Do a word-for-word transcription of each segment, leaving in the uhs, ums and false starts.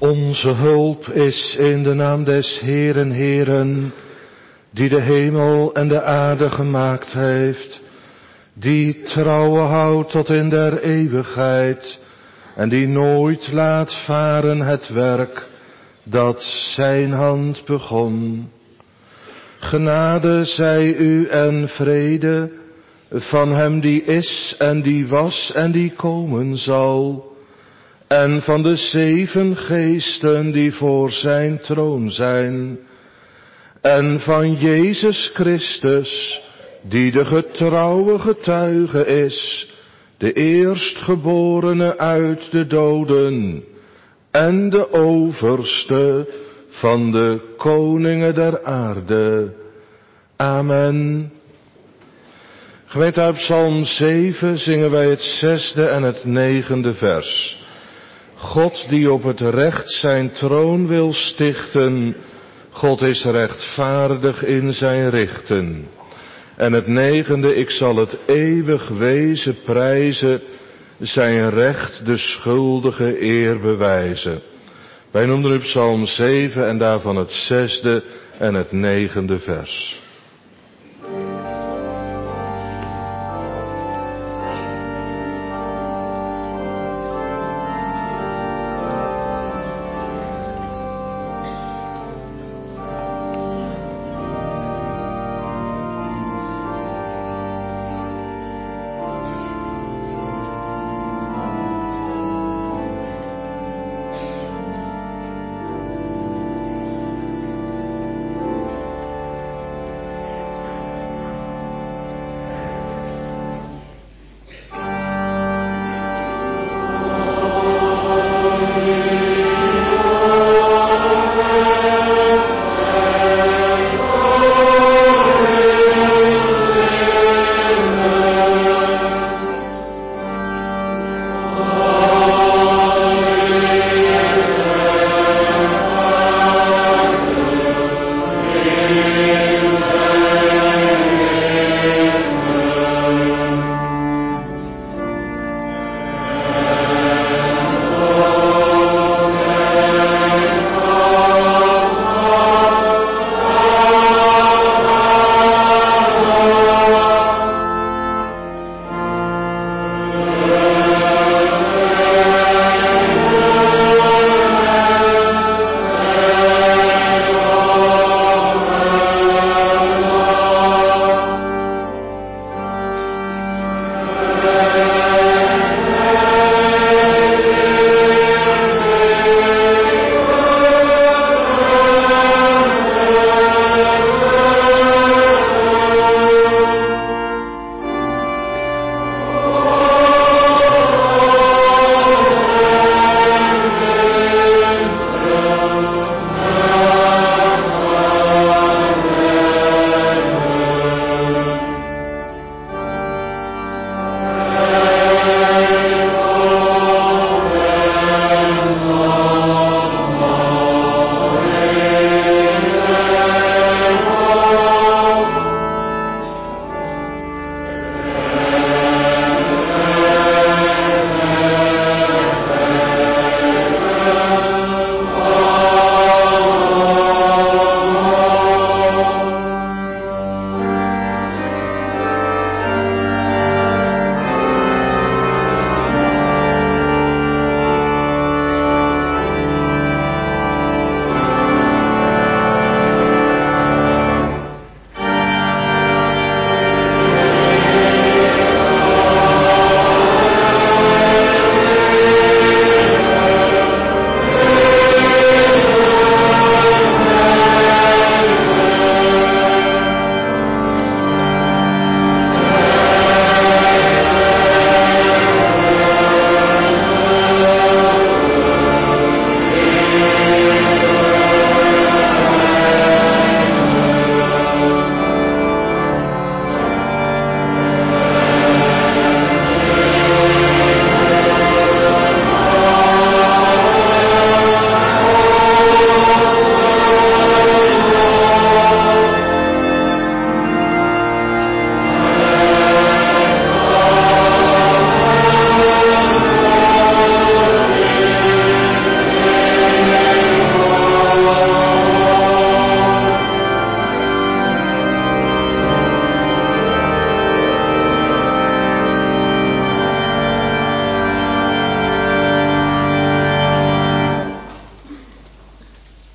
Onze hulp is in de naam des Heeren, Heeren, die de hemel en de aarde gemaakt heeft, die trouwen houdt tot in der eeuwigheid en die nooit laat varen het werk dat zijn hand begon. Genade zij u en vrede van hem die is en die was en die komen zal, en van de zeven geesten die voor zijn troon zijn, en van Jezus Christus, die de getrouwe getuige is, de eerstgeborene uit de doden, en de overste van de koningen der aarde. Amen. Gemeente, uit Psalm zeven zingen wij het zesde en het negende vers. God die op het recht zijn troon wil stichten, God is rechtvaardig in zijn richten. En het negende, ik zal het eeuwig wezen prijzen, zijn recht de schuldige eer bewijzen. Wij noemen nu Psalm zeven en daarvan het zesde en het negende vers.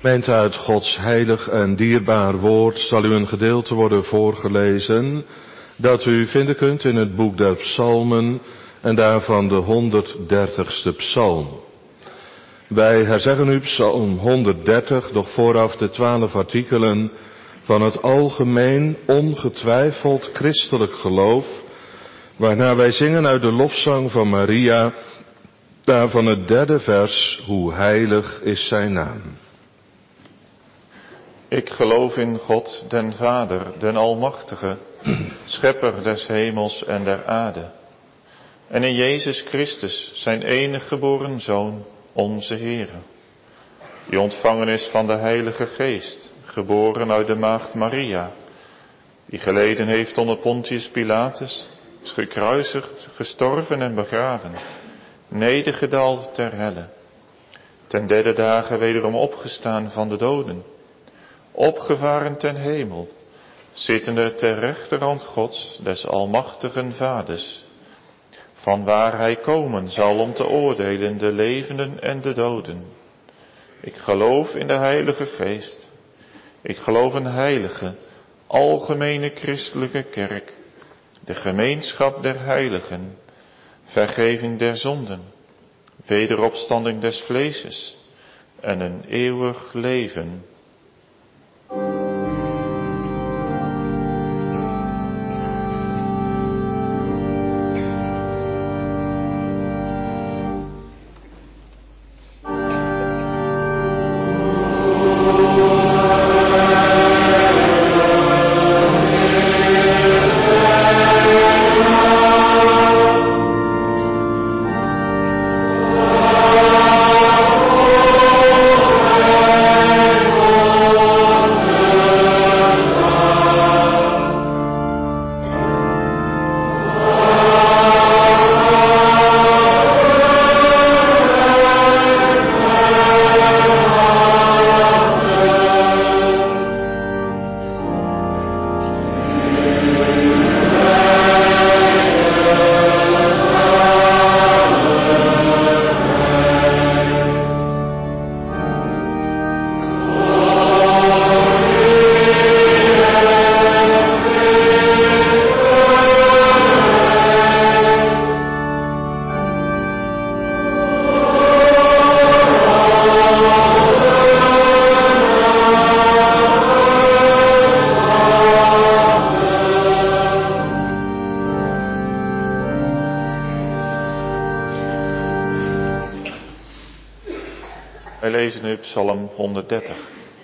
Gemeente, uit Gods heilig en dierbaar woord zal u een gedeelte worden voorgelezen dat u vinden kunt in het boek der Psalmen en daarvan de honderddertigste psalm. Wij herzeggen u psalm honderddertig, doch vooraf de twaalf artikelen van het algemeen ongetwijfeld christelijk geloof, waarna wij zingen uit de lofzang van Maria, daarvan het derde vers, hoe heilig is zijn naam. Ik geloof in God, den Vader, den Almachtige, schepper des hemels en der aarde. En in Jezus Christus, zijn enige geboren Zoon, onze Heere, die ontvangen is van de Heilige Geest, geboren uit de maagd Maria, die geleden heeft onder Pontius Pilatus, is gekruisigd, gestorven en begraven, nedergedaald ter helle, ten derde dagen wederom opgestaan van de doden, opgevaren ten hemel, zittende ter rechterhand Gods, des almachtigen Vaders, van waar hij komen zal om te oordelen de levenden en de doden. Ik geloof in de Heilige Geest. Ik geloof een heilige, algemene christelijke kerk, de gemeenschap der heiligen, vergeving der zonden, wederopstanding des vleeses en een eeuwig leven. Wij lezen nu Psalm honderddertig.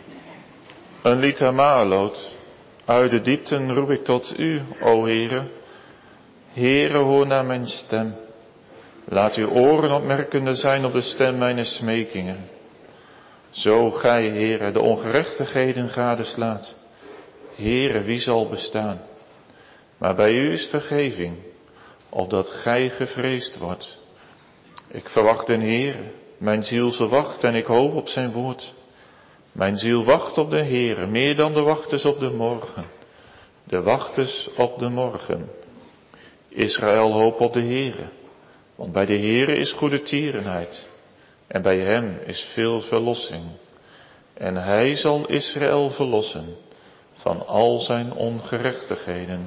Een lied der Maaloot. Uit de diepten roep ik tot u, o Heere. Heere, hoor naar mijn stem. Laat uw oren opmerkende zijn op de stem mijn smekingen. Zo gij, Heere, de ongerechtigheden gadeslaat. Heere, wie zal bestaan? Maar bij u is vergeving, opdat gij gevreesd wordt. Ik verwacht den Heere. Mijn ziel zal wacht en ik hoop op zijn woord. Mijn ziel wacht op de Heere, meer dan de wachters op de morgen. De wachters op de morgen. Israël hoop op de Heere, want bij de Heere is goede tierenheid. En bij hem is veel verlossing. En hij zal Israël verlossen van al zijn ongerechtigheden.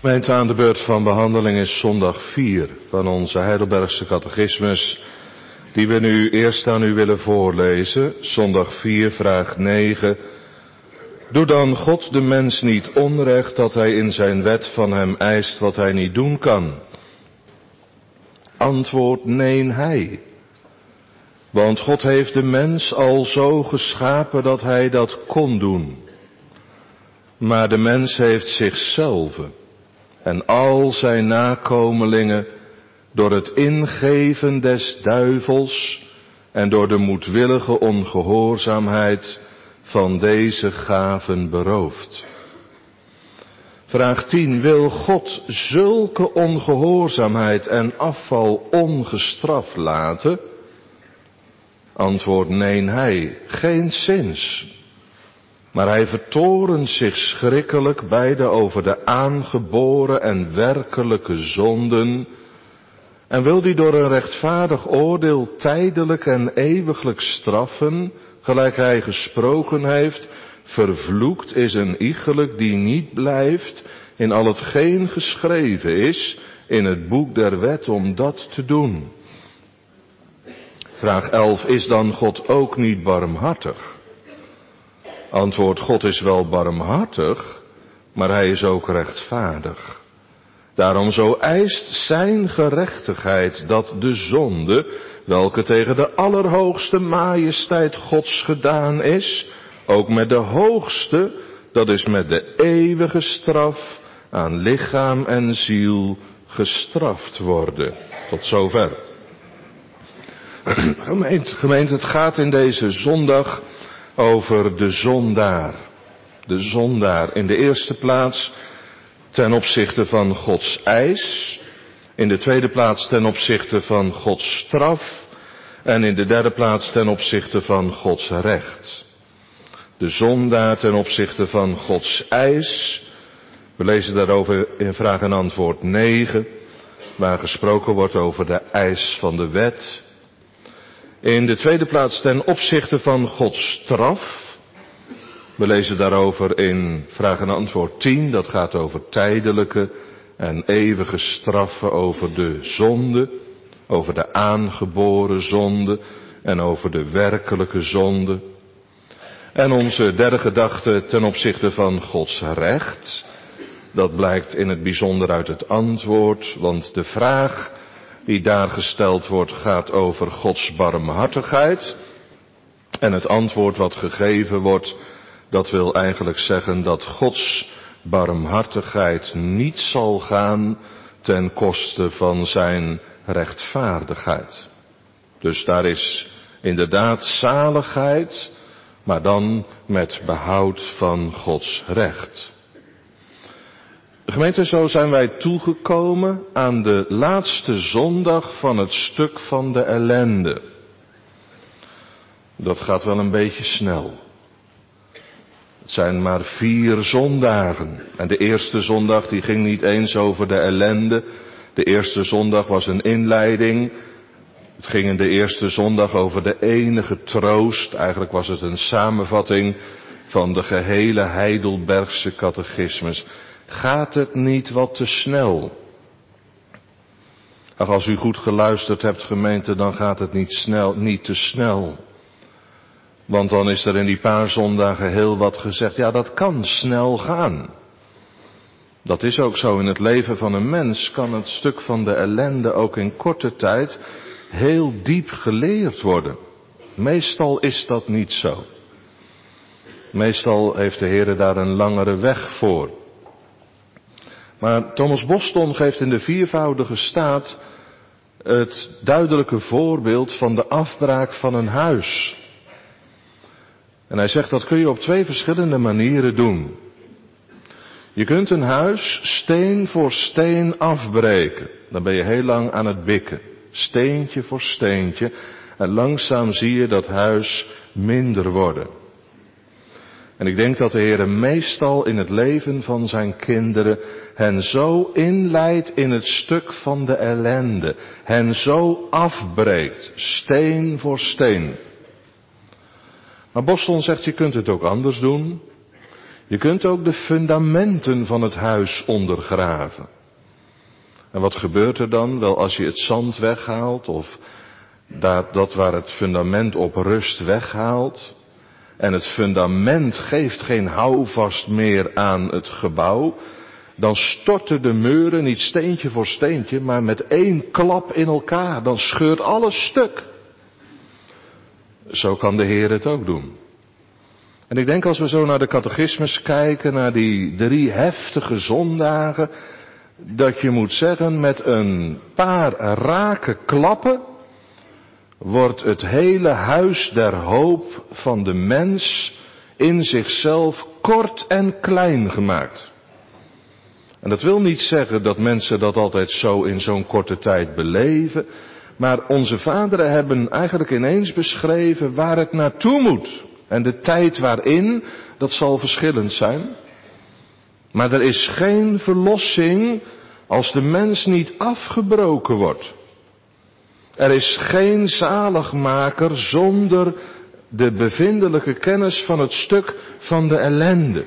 Gemeente, aan de beurt van behandeling is zondag vier van onze Heidelbergse catechismus, die we nu eerst aan u willen voorlezen. Zondag vier, vraag negen. Doe dan God de mens niet onrecht dat hij in zijn wet van hem eist wat hij niet doen kan? Antwoord: nee, hij. Want God heeft de mens al zo geschapen dat hij dat kon doen. Maar de mens heeft zichzelf en al zijn nakomelingen door het ingeven des duivels en door de moedwillige ongehoorzaamheid van deze gaven beroofd. Vraag tien. Wil God zulke ongehoorzaamheid en afval ongestraft laten? Antwoord: nee, hij, geenszins. Maar hij vertorent zich schrikkelijk beide over de aangeboren en werkelijke zonden, en wil die door een rechtvaardig oordeel tijdelijk en eeuwiglijk straffen, gelijk hij gesproken heeft: vervloekt is een iegelijk die niet blijft in al hetgeen geschreven is in het boek der wet om dat te doen. Vraag elf. Is dan God ook niet barmhartig? Antwoord: God is wel barmhartig, maar hij is ook rechtvaardig. Daarom zo eist zijn gerechtigheid dat de zonde, welke tegen de allerhoogste majesteit Gods gedaan is, ook met de hoogste, dat is met de eeuwige straf, aan lichaam en ziel gestraft worden. Tot zover. Gemeente, gemeente, het gaat in deze zondag over de zondaar. De zondaar in de eerste plaats ten opzichte van Gods eis, in de tweede plaats ten opzichte van Gods straf en in de derde plaats ten opzichte van Gods recht. De zondaar ten opzichte van Gods eis. We lezen daarover in vraag en antwoord negen, waar gesproken wordt over de eis van de wet. In de tweede plaats ten opzichte van Gods straf. We lezen daarover in vraag en antwoord tien, dat gaat over tijdelijke en eeuwige straffen over de zonde, over de aangeboren zonde en over de werkelijke zonde. En onze derde gedachte ten opzichte van Gods recht, dat blijkt in het bijzonder uit het antwoord, want de vraag die daar gesteld wordt gaat over Gods barmhartigheid. En het antwoord wat gegeven wordt, dat wil eigenlijk zeggen dat Gods barmhartigheid niet zal gaan ten koste van zijn rechtvaardigheid. Dus daar is inderdaad zaligheid, maar dan met behoud van Gods recht. Gemeente, zo zijn wij toegekomen aan de laatste zondag van het stuk van de ellende. Dat gaat wel een beetje snel. Het zijn maar vier zondagen. En de eerste zondag die ging niet eens over de ellende. De eerste zondag was een inleiding. Het ging in de eerste zondag over de enige troost. Eigenlijk was het een samenvatting van de gehele Heidelbergse catechismus. Gaat het niet wat te snel? Ach, als u goed geluisterd hebt, gemeente, dan gaat het niet snel, niet te snel. Want dan is er in die paar zondagen heel wat gezegd. Ja, dat kan snel gaan. Dat is ook zo in het leven van een mens. Kan het stuk van de ellende ook in korte tijd heel diep geleerd worden. Meestal is dat niet zo. Meestal heeft de Heer daar een langere weg voor. Maar Thomas Boston geeft in de viervoudige staat het duidelijke voorbeeld van de afbraak van een huis. En hij zegt dat kun je op twee verschillende manieren doen. Je kunt een huis steen voor steen afbreken. Dan ben je heel lang aan het bikken. Steentje voor steentje. En langzaam zie je dat huis minder worden. En ik denk dat de Heer meestal in het leven van zijn kinderen hen zo inleidt in het stuk van de ellende. Hen zo afbreekt, steen voor steen. Maar Boston zegt, je kunt het ook anders doen. Je kunt ook de fundamenten van het huis ondergraven. En wat gebeurt er dan? Wel, als je het zand weghaalt of dat, dat waar het fundament op rust weghaalt en het fundament geeft geen houvast meer aan het gebouw, dan storten de muren niet steentje voor steentje, maar met één klap in elkaar. Dan scheurt alles stuk. Zo kan de Heer het ook doen. En ik denk als we zo naar de catechismus kijken, naar die drie heftige zondagen, dat je moet zeggen, met een paar rake klappen wordt het hele huis der hoop van de mens in zichzelf kort en klein gemaakt. En dat wil niet zeggen dat mensen dat altijd zo in zo'n korte tijd beleven, maar onze vaderen hebben eigenlijk ineens beschreven waar het naartoe moet. En de tijd waarin, dat zal verschillend zijn. Maar er is geen verlossing als de mens niet afgebroken wordt. Er is geen zaligmaker zonder de bevindelijke kennis van het stuk van de ellende.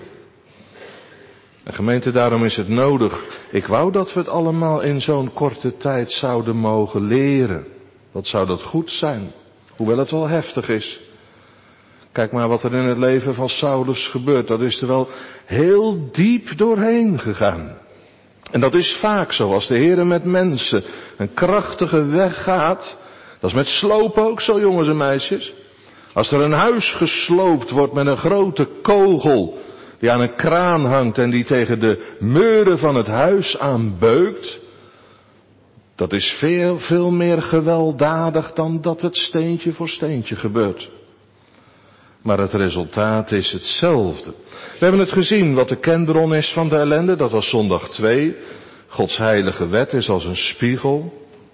En gemeente, daarom is het nodig. Ik wou dat we het allemaal in zo'n korte tijd zouden mogen leren. Wat zou dat goed zijn? Hoewel het wel heftig is. Kijk maar wat er in het leven van Saulus gebeurt. Dat is er wel heel diep doorheen gegaan. En dat is vaak zo. Als de Heer met mensen een krachtige weg gaat. Dat is met sloop ook zo, jongens en meisjes. Als er een huis gesloopt wordt met een grote kogel die aan een kraan hangt en die tegen de muren van het huis aanbeukt. Dat is veel, veel meer gewelddadig dan dat het steentje voor steentje gebeurt. Maar het resultaat is hetzelfde. We hebben het gezien wat de kenbron is van de ellende. Dat was zondag twee. Gods heilige wet is als een spiegel.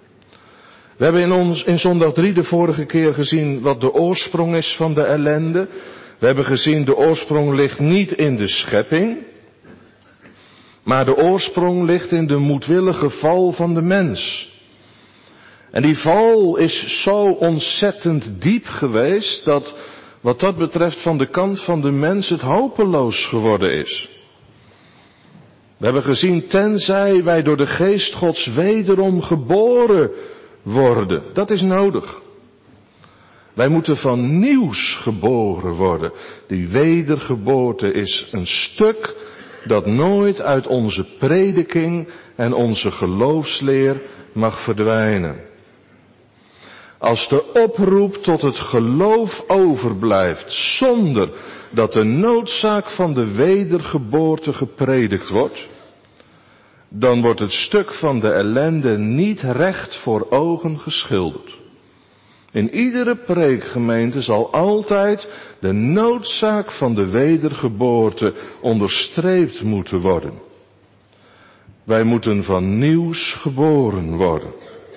We hebben in, ons, in zondag drie de vorige keer gezien wat de oorsprong is van de ellende. We hebben gezien de oorsprong ligt niet in de schepping. Maar de oorsprong ligt in de moedwillige val van de mens. En die val is zo ontzettend diep geweest dat wat dat betreft van de kant van de mens het hopeloos geworden is. We hebben gezien, tenzij wij door de geest Gods wederom geboren worden. Dat is nodig. Wij moeten van nieuws geboren worden. Die wedergeboorte is een stuk dat nooit uit onze prediking en onze geloofsleer mag verdwijnen. Als de oproep tot het geloof overblijft zonder dat de noodzaak van de wedergeboorte gepredikt wordt, dan wordt het stuk van de ellende niet recht voor ogen geschilderd. In iedere preekgemeente zal altijd de noodzaak van de wedergeboorte onderstreept moeten worden. Wij moeten van nieuws geboren worden.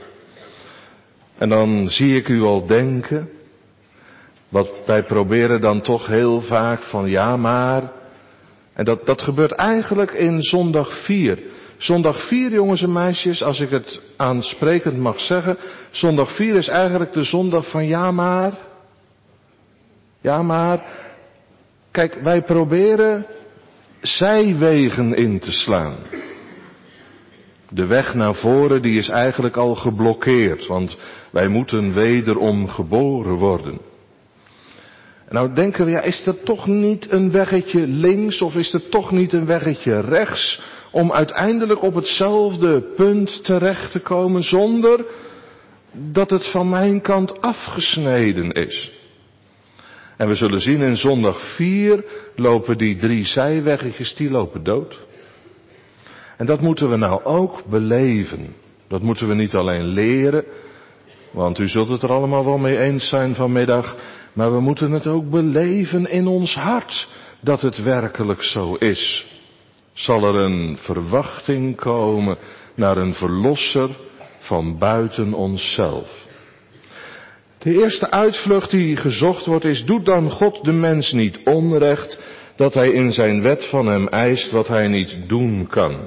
En dan zie ik u al denken, wat wij proberen dan toch heel vaak van ja maar. En dat, dat gebeurt eigenlijk in zondag vier. Zondag vier, jongens en meisjes, als ik het aansprekend mag zeggen. Zondag vier is eigenlijk de zondag van ja maar. Ja maar. Kijk, wij proberen zijwegen in te slaan. De weg naar voren die is eigenlijk al geblokkeerd, want wij moeten wederom geboren worden. En nou denken we, ja, is er toch niet een weggetje links of is er toch niet een weggetje rechts om uiteindelijk op hetzelfde punt terecht te komen zonder dat het van mijn kant afgesneden is. En we zullen zien in zondag vier lopen die drie zijweggetjes, die lopen dood. En dat moeten we nou ook beleven. Dat moeten we niet alleen leren, want u zult het er allemaal wel mee eens zijn vanmiddag, maar we moeten het ook beleven in ons hart, dat het werkelijk zo is. Zal er een verwachting komen naar een verlosser van buiten onszelf. De eerste uitvlucht die gezocht wordt is, doet dan God de mens niet onrecht, dat hij in zijn wet van hem eist wat hij niet doen kan.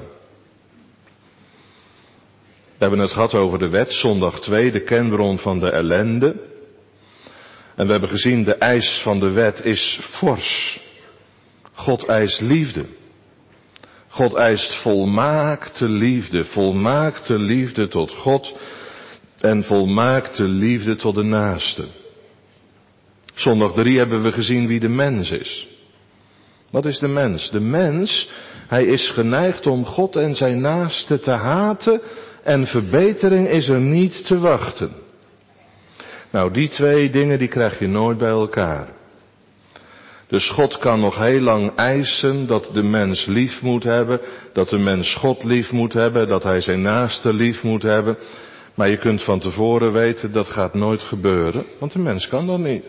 We hebben het gehad over de wet, zondag twee, de kenbron van de ellende. En we hebben gezien, de eis van de wet is fors. God eist liefde. God eist volmaakte liefde, volmaakte liefde tot God en volmaakte liefde tot de naaste. Zondag drie hebben we gezien wie de mens is. Wat is de mens? De mens, hij is geneigd om God en zijn naaste te haten en verbetering is er niet te wachten. Nou, die twee dingen die krijg je nooit bij elkaar. Dus God kan nog heel lang eisen dat de mens lief moet hebben, dat de mens God lief moet hebben, dat hij zijn naaste lief moet hebben. Maar je kunt van tevoren weten, dat gaat nooit gebeuren, want de mens kan dat niet.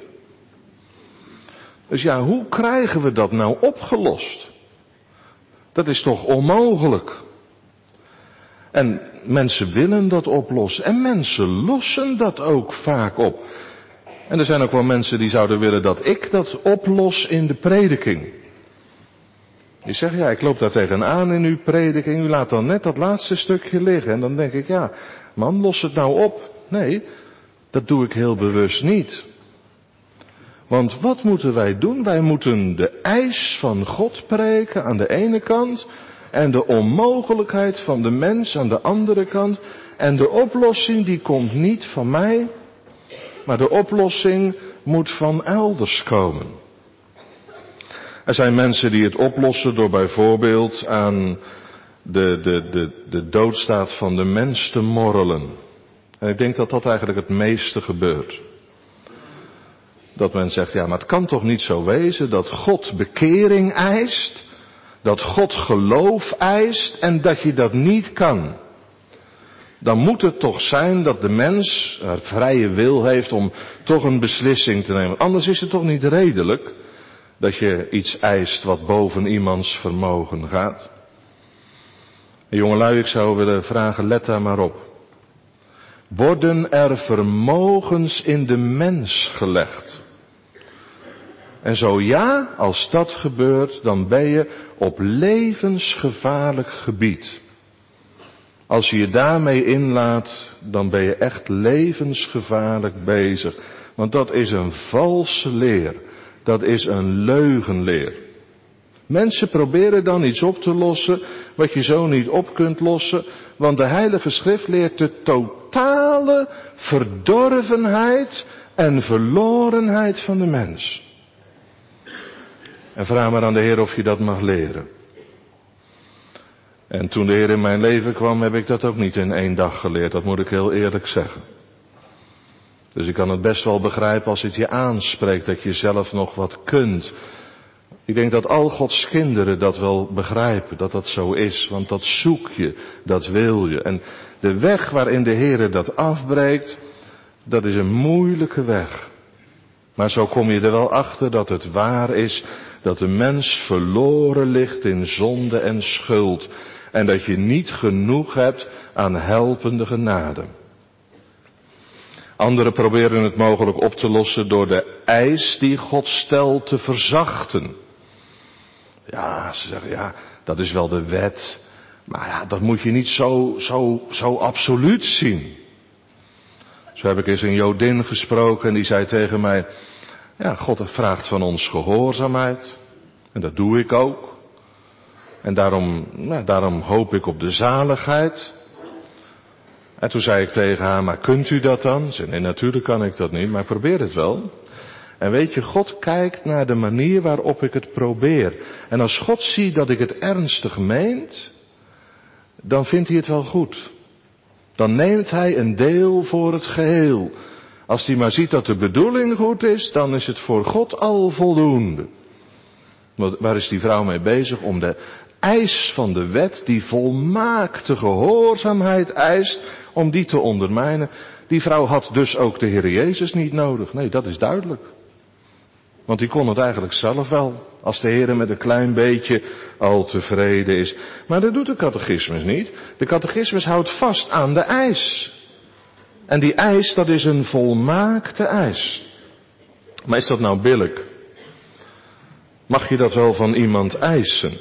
Dus ja, hoe krijgen we dat nou opgelost? Dat is toch onmogelijk? En mensen willen dat oplossen en mensen lossen dat ook vaak op. En er zijn ook wel mensen die zouden willen dat ik dat oplos in de prediking. Die zeggen, ja, ik loop daar tegenaan in uw prediking, u laat dan net dat laatste stukje liggen. En dan denk ik, ja, man, los het nou op. Nee, dat doe ik heel bewust niet. Want wat moeten wij doen? Wij moeten de eis van God preken aan de ene kant en de onmogelijkheid van de mens aan de andere kant. En de oplossing die komt niet van mij, maar de oplossing moet van elders komen. Er zijn mensen die het oplossen door bijvoorbeeld aan de, de, de, de doodstaat van de mens te morrelen. En ik denk dat dat eigenlijk het meeste gebeurt. Dat men zegt, ja, maar het kan toch niet zo wezen dat God bekering eist, dat God geloof eist en dat je dat niet kan. Dan moet het toch zijn dat de mens er vrije wil heeft om toch een beslissing te nemen. Anders is het toch niet redelijk dat je iets eist wat boven iemands vermogen gaat. En jongelui, ik zou willen vragen, let daar maar op. Worden er vermogens in de mens gelegd? En zo ja, als dat gebeurt, dan ben je op levensgevaarlijk gebied. Als je je daarmee inlaat, dan ben je echt levensgevaarlijk bezig. Want dat is een valse leer. Dat is een leugenleer. Mensen proberen dan iets op te lossen wat je zo niet op kunt lossen. Want de Heilige Schrift leert de totale verdorvenheid en verlorenheid van de mens. En vraag maar aan de Heer of je dat mag leren. En toen de Heer in mijn leven kwam, heb ik dat ook niet in één dag geleerd. Dat moet ik heel eerlijk zeggen. Dus ik kan het best wel begrijpen als het je aanspreekt dat je zelf nog wat kunt. Ik denk dat al Gods kinderen dat wel begrijpen, dat dat zo is. Want dat zoek je, dat wil je. En de weg waarin de Heer dat afbreekt, dat is een moeilijke weg. Maar zo kom je er wel achter dat het waar is dat de mens verloren ligt in zonde en schuld. En dat je niet genoeg hebt aan helpende genade. Anderen proberen het mogelijk op te lossen door de eis die God stelt te verzachten. Ja, ze zeggen, ja, dat is wel de wet. Maar ja, dat moet je niet zo, zo, zo absoluut zien. Zo heb ik eens een Jodin gesproken en die zei tegen mij, ja, God vraagt van ons gehoorzaamheid. En dat doe ik ook. En daarom, nou, daarom hoop ik op de zaligheid. En toen zei ik tegen haar, maar kunt u dat dan? Ze zei, nee, natuurlijk kan ik dat niet, maar probeer het wel. En weet je, God kijkt naar de manier waarop ik het probeer. En als God ziet dat ik het ernstig meent, dan vindt hij het wel goed. Dan neemt hij een deel voor het geheel. Als hij maar ziet dat de bedoeling goed is, dan is het voor God al voldoende. Waar is die vrouw mee bezig? Om de eis van de wet, die volmaakte gehoorzaamheid eist, om die te ondermijnen. Die vrouw had dus ook de Heer Jezus niet nodig. Nee, dat is duidelijk. Want die kon het eigenlijk zelf wel, als de Heer met een klein beetje al tevreden is. Maar dat doet de catechismus niet. De catechismus houdt vast aan de eis. En die eis, dat is een volmaakte eis. Maar is dat nou billijk? Mag je dat wel van iemand eisen?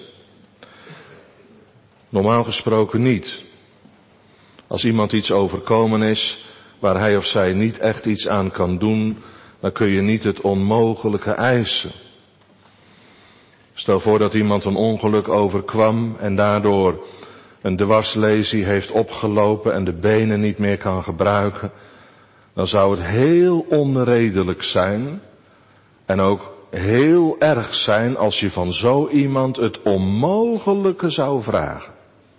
Normaal gesproken niet. Als iemand iets overkomen is, waar hij of zij niet echt iets aan kan doen, dan kun je niet het onmogelijke eisen. Stel voor dat iemand een ongeluk overkwam en daardoor een dwarslesie heeft opgelopen en de benen niet meer kan gebruiken. Dan zou het heel onredelijk zijn en ook heel erg zijn als je van zo iemand het onmogelijke zou vragen.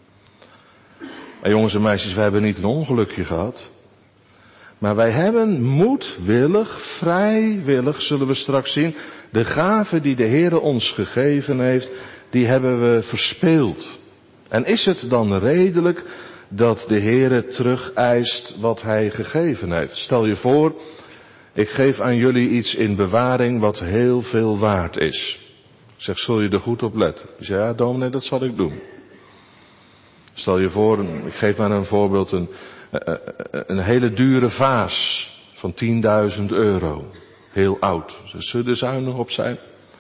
En jongens en meisjes, wij hebben niet een ongelukje gehad. Maar wij hebben moedwillig, vrijwillig, zullen we straks zien, de gave die de Heere ons gegeven heeft, die hebben we verspeeld. En is het dan redelijk dat de Heere terugeist wat Hij gegeven heeft? Stel je voor, ik geef aan jullie iets in bewaring wat heel veel waard is. Ik zeg, zul je er goed op letten? Je zegt, ja dominee, dat zal ik doen. Stel je voor, ik geef maar een voorbeeld, een, een hele dure vaas van tienduizend euro. Heel oud. Zullen er zuinig op zijn?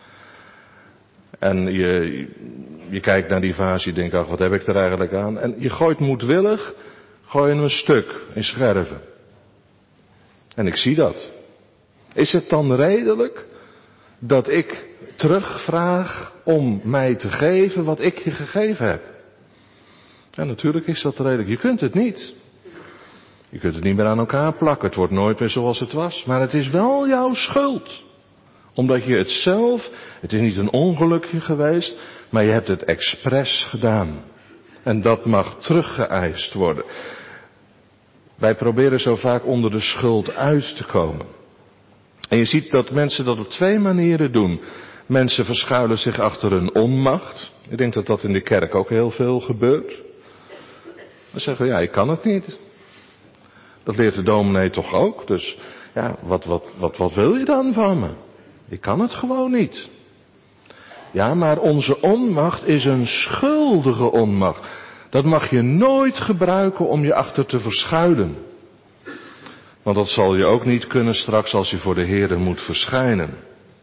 En je, je kijkt naar die vaas, je denkt, ach, wat heb ik er eigenlijk aan? En je gooit moedwillig, gooi je een stuk in scherven. En ik zie dat. Is het dan redelijk dat ik terugvraag om mij te geven wat ik je gegeven heb? Ja, natuurlijk is dat redelijk. Je kunt het niet. Je kunt het niet meer aan elkaar plakken. Het wordt nooit meer zoals het was. Maar het is wel jouw schuld. Omdat je het zelf, het is niet een ongelukje geweest, maar je hebt het expres gedaan. En dat mag teruggeëist worden. Wij proberen zo vaak onder de schuld uit te komen. En je ziet dat mensen dat op twee manieren doen. Mensen verschuilen zich achter een onmacht. Ik denk dat dat in de kerk ook heel veel gebeurt. Dan zeggen we, ja, ik kan het niet. Dat leert de dominee toch ook. Dus ja, wat, wat, wat, wat wil je dan van me? Ik kan het gewoon niet. Ja, maar onze onmacht is een schuldige onmacht. Dat mag je nooit gebruiken om je achter te verschuilen. Want dat zal je ook niet kunnen straks als je voor de Heere moet verschijnen.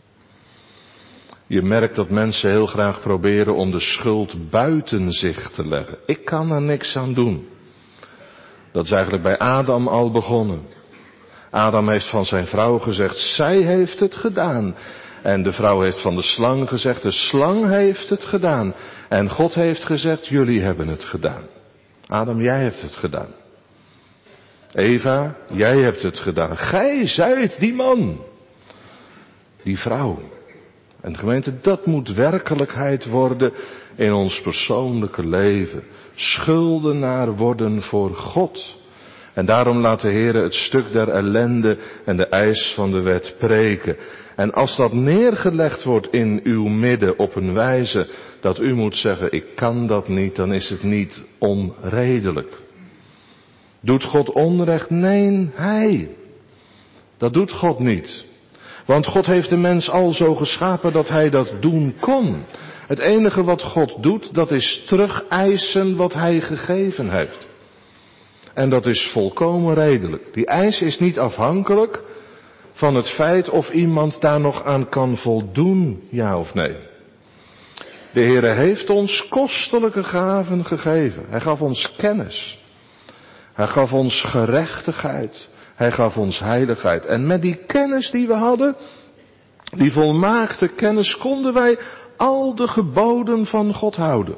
Je merkt dat mensen heel graag proberen om de schuld buiten zich te leggen. Ik kan er niks aan doen. Dat is eigenlijk bij Adam al begonnen. Adam heeft van zijn vrouw gezegd, zij heeft het gedaan. En de vrouw heeft van de slang gezegd, de slang heeft het gedaan. En God heeft gezegd, jullie hebben het gedaan. Adam, jij hebt het gedaan. Eva, jij hebt het gedaan. Gij zijt die man. Die vrouw. En gemeente, dat moet werkelijkheid worden in ons persoonlijke leven. Schuldenaar worden voor God. En daarom laat de Heere het stuk der ellende en de eis van de wet preken. En als dat neergelegd wordt in uw midden op een wijze dat u moet zeggen, ik kan dat niet, dan is het niet onredelijk. Doet God onrecht? Nee, Hij. Dat doet God niet. Want God heeft de mens al zo geschapen dat hij dat doen kon. Het enige wat God doet, dat is terugeisen wat Hij gegeven heeft. En dat is volkomen redelijk. Die eis is niet afhankelijk van het feit of iemand daar nog aan kan voldoen, ja of nee. De Heere heeft ons kostelijke gaven gegeven. Hij gaf ons kennis. Hij gaf ons gerechtigheid. Hij gaf ons heiligheid. En met die kennis die we hadden, die volmaakte kennis, konden wij al de geboden van God houden.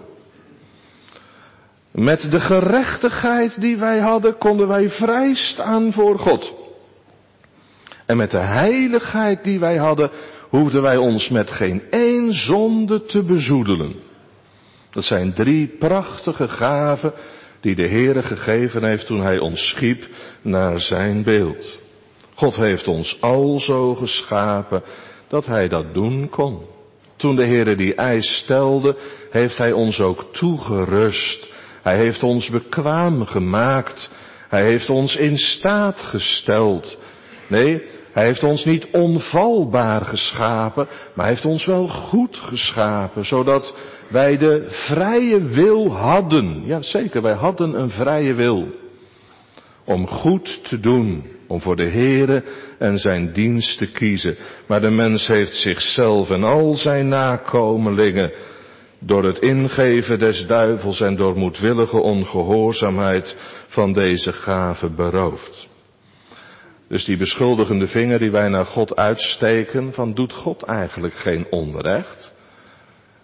Met de gerechtigheid die wij hadden, konden wij vrij staan voor God. En met de heiligheid die wij hadden, hoefden wij ons met geen één zonde te bezoedelen. Dat zijn drie prachtige gaven die de Heere gegeven heeft toen Hij ons schiep naar zijn beeld. God heeft ons alzo geschapen dat Hij dat doen kon. Toen de Heere die eis stelde, heeft Hij ons ook toegerust. Hij heeft ons bekwaam gemaakt. Hij heeft ons in staat gesteld. Nee, Hij heeft ons niet onvalbaar geschapen, maar Hij heeft ons wel goed geschapen, zodat wij de vrije wil hadden. Ja, zeker, wij hadden een vrije wil. Om goed te doen, om voor de Heere en zijn dienst te kiezen. Maar de mens heeft zichzelf en al zijn nakomelingen door het ingeven des duivels en door moedwillige ongehoorzaamheid van deze gave beroofd. Dus die beschuldigende vinger die wij naar God uitsteken, van doet God eigenlijk geen onrecht?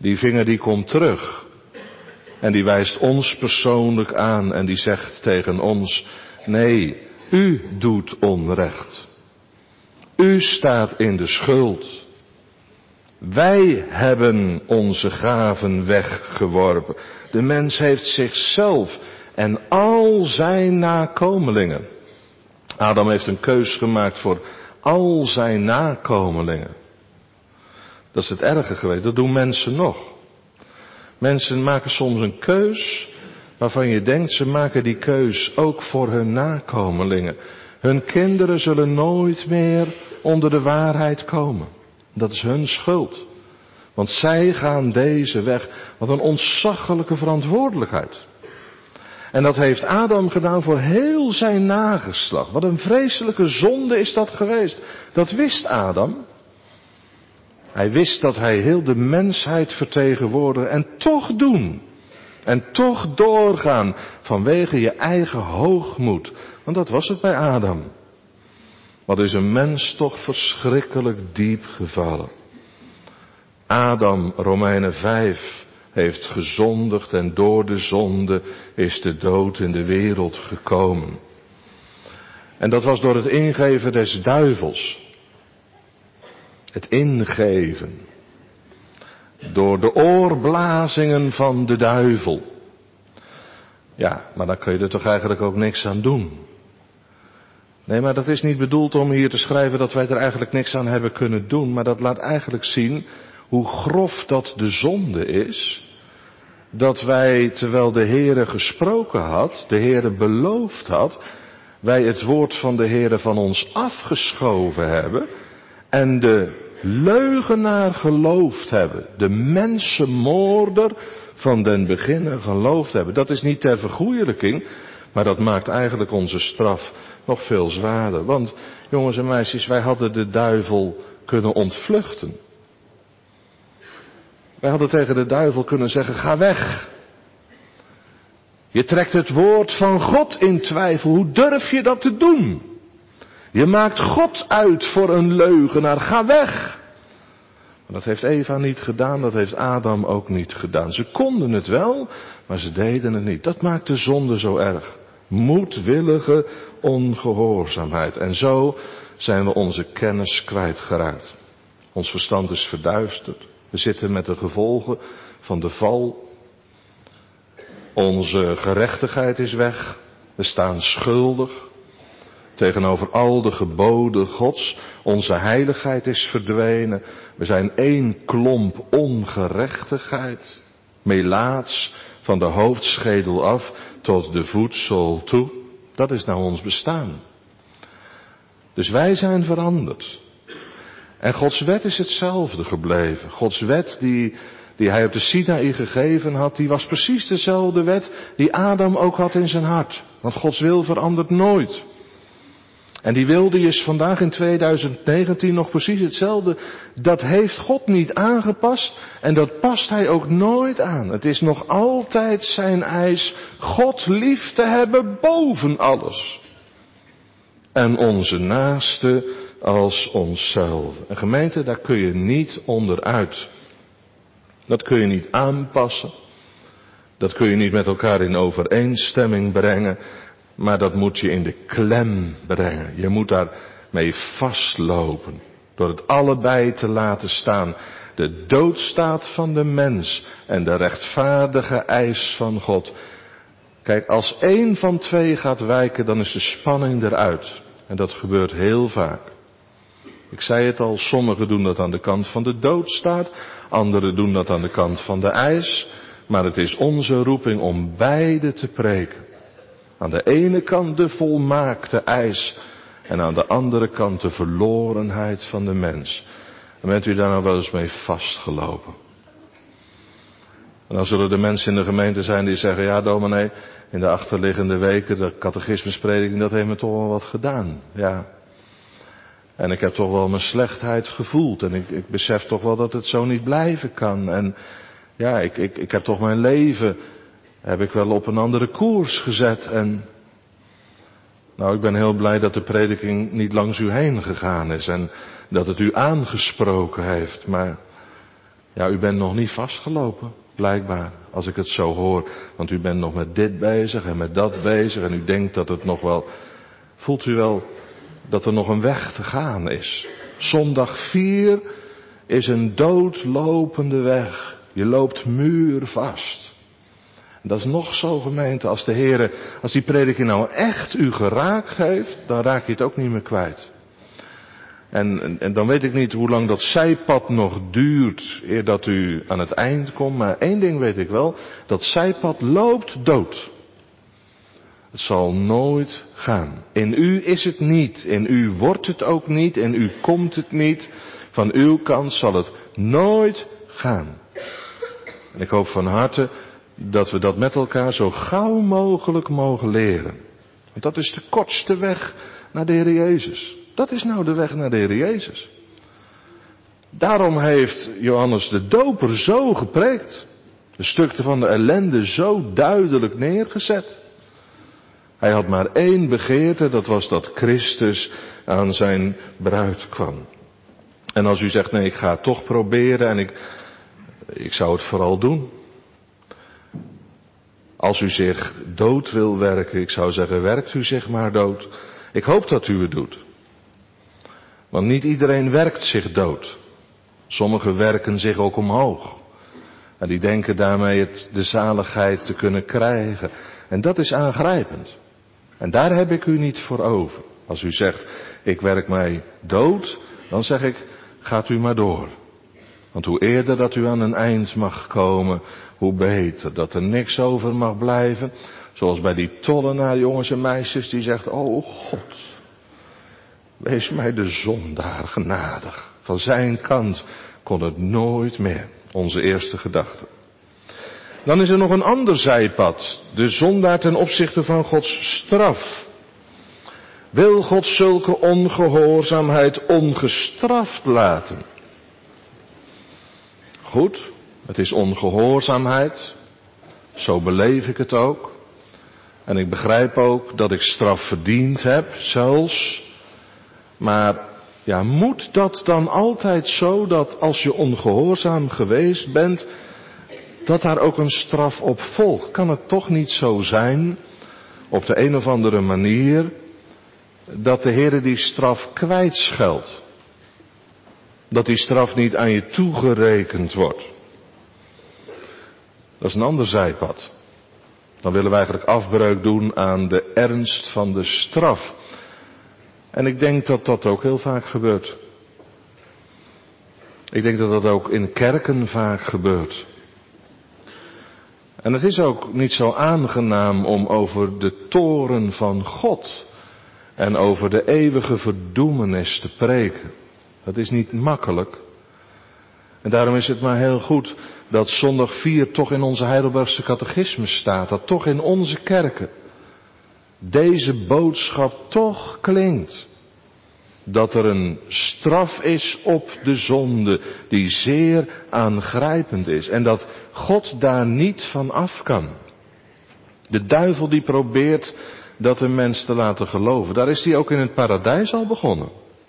Die vinger die komt terug. En die wijst ons persoonlijk aan en die zegt tegen ons, nee, u doet onrecht. U staat in de schuld. Wij hebben onze gaven weggeworpen. De mens heeft zichzelf en al zijn nakomelingen. Adam heeft een keus gemaakt voor al zijn nakomelingen. Dat is het erge geweest, dat doen mensen nog. Mensen maken soms een keus waarvan je denkt, ze maken die keus ook voor hun nakomelingen. Hun kinderen zullen nooit meer onder de waarheid komen. Dat is hun schuld. Want zij gaan deze weg. Wat een ontzaglijke verantwoordelijkheid. En dat heeft Adam gedaan voor heel zijn nageslacht. Wat een vreselijke zonde is dat geweest. Dat wist Adam. Hij wist dat hij heel de mensheid vertegenwoordigde en toch doen. En toch doorgaan vanwege je eigen hoogmoed. Want dat was het bij Adam. Wat is een mens toch verschrikkelijk diep gevallen. Adam, Romeinen vijf, heeft gezondigd en door de zonde is de dood in de wereld gekomen. En dat was door het ingeven des duivels. Het ingeven. Door de oorblazingen van de duivel. Ja, maar dan kun je er toch eigenlijk ook niks aan doen. Nee, maar dat is niet bedoeld om hier te schrijven dat wij er eigenlijk niks aan hebben kunnen doen. Maar dat laat eigenlijk zien hoe grof dat de zonde is. Dat wij, terwijl de Heere gesproken had, de Heere beloofd had, wij het woord van de Heere van ons afgeschoven hebben. En de leugenaar geloofd hebben. De mensenmoorder van den beginnen geloofd hebben. Dat is niet ter vergoeilijking, maar dat maakt eigenlijk onze straf nog veel zwaarder. Want, jongens en meisjes, wij hadden de duivel kunnen ontvluchten. Wij hadden tegen de duivel kunnen zeggen, ga weg. Je trekt het woord van God in twijfel. Hoe durf je dat te doen? Je maakt God uit voor een leugenaar. Ga weg. Maar dat heeft Eva niet gedaan. Dat heeft Adam ook niet gedaan. Ze konden het wel, maar ze deden het niet. Dat maakt de zonde zo erg. Moedwillige ongehoorzaamheid. En zo zijn we onze kennis kwijtgeraakt. Ons verstand is verduisterd. We zitten met de gevolgen van de val. Onze gerechtigheid is weg. We staan schuldig tegenover al de geboden Gods. Onze heiligheid is verdwenen. We zijn één klomp ongerechtigheid. Melaats van de hoofdschedel af tot de voetzool toe. Dat is nou ons bestaan. Dus wij zijn veranderd. En Gods wet is hetzelfde gebleven. Gods wet die, die hij op de Sinaï gegeven had, die was precies dezelfde wet die Adam ook had in zijn hart. Want Gods wil verandert nooit. En die wil die is vandaag in tweeduizend negentien nog precies hetzelfde. Dat heeft God niet aangepast en dat past hij ook nooit aan. Het is nog altijd zijn eis God lief te hebben boven alles. En onze naaste als onszelf. En gemeente, daar kun je niet onderuit. Dat kun je niet aanpassen. Dat kun je niet met elkaar in overeenstemming brengen. Maar dat moet je in de klem brengen. Je moet daar mee vastlopen. Door het allebei te laten staan. De doodstaat van de mens en de rechtvaardige eis van God. Kijk, als één van twee gaat wijken, dan is de spanning eruit. En dat gebeurt heel vaak. Ik zei het al, sommigen doen dat aan de kant van de doodstaat. Anderen doen dat aan de kant van de eis. Maar het is onze roeping om beide te preken. Aan de ene kant de volmaakte eis. En aan de andere kant de verlorenheid van de mens. En bent u daar nou wel eens mee vastgelopen? En dan zullen er mensen in de gemeente zijn die zeggen, ja dominee, in de achterliggende weken, de catechismusprediking, dat heeft me toch wel wat gedaan. Ja. En ik heb toch wel mijn slechtheid gevoeld. En ik, ik besef toch wel dat het zo niet blijven kan. En ja, ik, ik, ik heb toch mijn leven, heb ik wel op een andere koers gezet. En nou, ik ben heel blij dat de prediking niet langs u heen gegaan is. En dat het u aangesproken heeft. Maar Ja, u bent nog niet vastgelopen, blijkbaar, als ik het zo hoor. Want u bent nog met dit bezig en met dat bezig en u denkt dat het nog wel... Voelt u wel dat er nog een weg te gaan is? Zondag vier is een doodlopende weg. Je loopt muurvast. Dat is nog zo, gemeente, als de Heere, als die prediking nou echt u geraakt heeft, dan raak je het ook niet meer kwijt. En, en, en dan weet ik niet hoe lang dat zijpad nog duurt, eer dat u aan het eind komt. Maar één ding weet ik wel, dat zijpad loopt dood. Het zal nooit gaan. In u is het niet, in u wordt het ook niet, in u komt het niet. Van uw kant zal het nooit gaan. En ik hoop van harte dat we dat met elkaar zo gauw mogelijk mogen leren. Want dat is de kortste weg naar de Heer Jezus. Dat is nou de weg naar de Heer Jezus. Daarom heeft Johannes de Doper zo gepreekt. De stukte van de ellende zo duidelijk neergezet. Hij had maar één begeerte, dat was dat Christus aan zijn bruid kwam. En als u zegt, nee, ik ga het toch proberen en ik, ik zou het vooral doen. Als u zich dood wil werken, ik zou zeggen, werkt u zich maar dood. Ik hoop dat u het doet. Want niet iedereen werkt zich dood. Sommigen werken zich ook omhoog. En die denken daarmee het, de zaligheid te kunnen krijgen. En dat is aangrijpend. En daar heb ik u niet voor over. Als u zegt, ik werk mij dood, dan zeg ik, gaat u maar door. Want hoe eerder dat u aan een eind mag komen, hoe beter. Dat er niks over mag blijven. Zoals bij die tollenaar, jongens en meisjes, die zegt, oh God, wees mij de zondaar genadig. Van zijn kant kon het nooit meer. Onze eerste gedachte. Dan is er nog een ander zijpad. De zondaar ten opzichte van Gods straf. Wil God zulke ongehoorzaamheid ongestraft laten? Goed, het is ongehoorzaamheid. Zo beleef ik het ook. En ik begrijp ook dat ik straf verdiend heb, zelfs. Maar ja, moet dat dan altijd zo dat als je ongehoorzaam geweest bent, dat daar ook een straf op volgt? Kan het toch niet zo zijn, op de een of andere manier, dat de Heere die straf kwijtscheldt? Dat die straf niet aan je toegerekend wordt? Dat is een ander zijpad. Dan willen we eigenlijk afbreuk doen aan de ernst van de straf. En ik denk dat dat ook heel vaak gebeurt. Ik denk dat dat ook in kerken vaak gebeurt. En het is ook niet zo aangenaam om over de toorn van God en over de eeuwige verdoemenis te preken. Dat is niet makkelijk. En daarom is het maar heel goed dat zondag vier toch in onze Heidelbergse catechismus staat. Dat toch in onze kerken deze boodschap toch klinkt. Dat er een straf is op de zonde die zeer aangrijpend is. En dat God daar niet van af kan. De duivel die probeert dat een mens te laten geloven. Daar is hij ook in het paradijs al begonnen.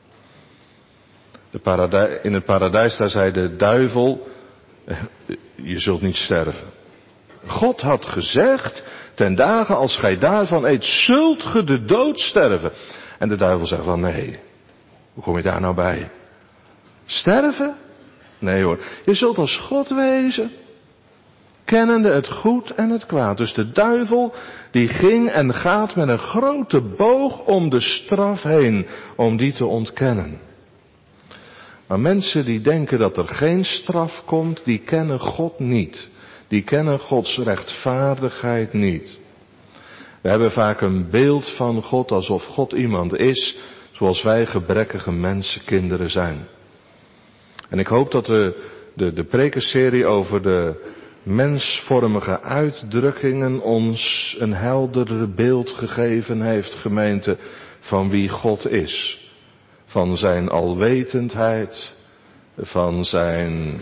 De paradij, in het paradijs daar zei de duivel, je zult niet sterven. God had gezegd, ten dagen als gij daarvan eet, zult ge de dood sterven. En de duivel zegt van nee, hoe kom je daar nou bij? Sterven? Nee hoor, je zult als God wezen, kennende het goed en het kwaad. Dus de duivel die ging en gaat met een grote boog om de straf heen, om die te ontkennen. Maar mensen die denken dat er geen straf komt, die kennen God niet. Die kennen Gods rechtvaardigheid niet. We hebben vaak een beeld van God alsof God iemand is zoals wij gebrekkige mensenkinderen zijn. En ik hoop dat we de, de prekenserie over de mensvormige uitdrukkingen ons een helderder beeld gegeven heeft, gemeente, van wie God is. Van zijn alwetendheid, van zijn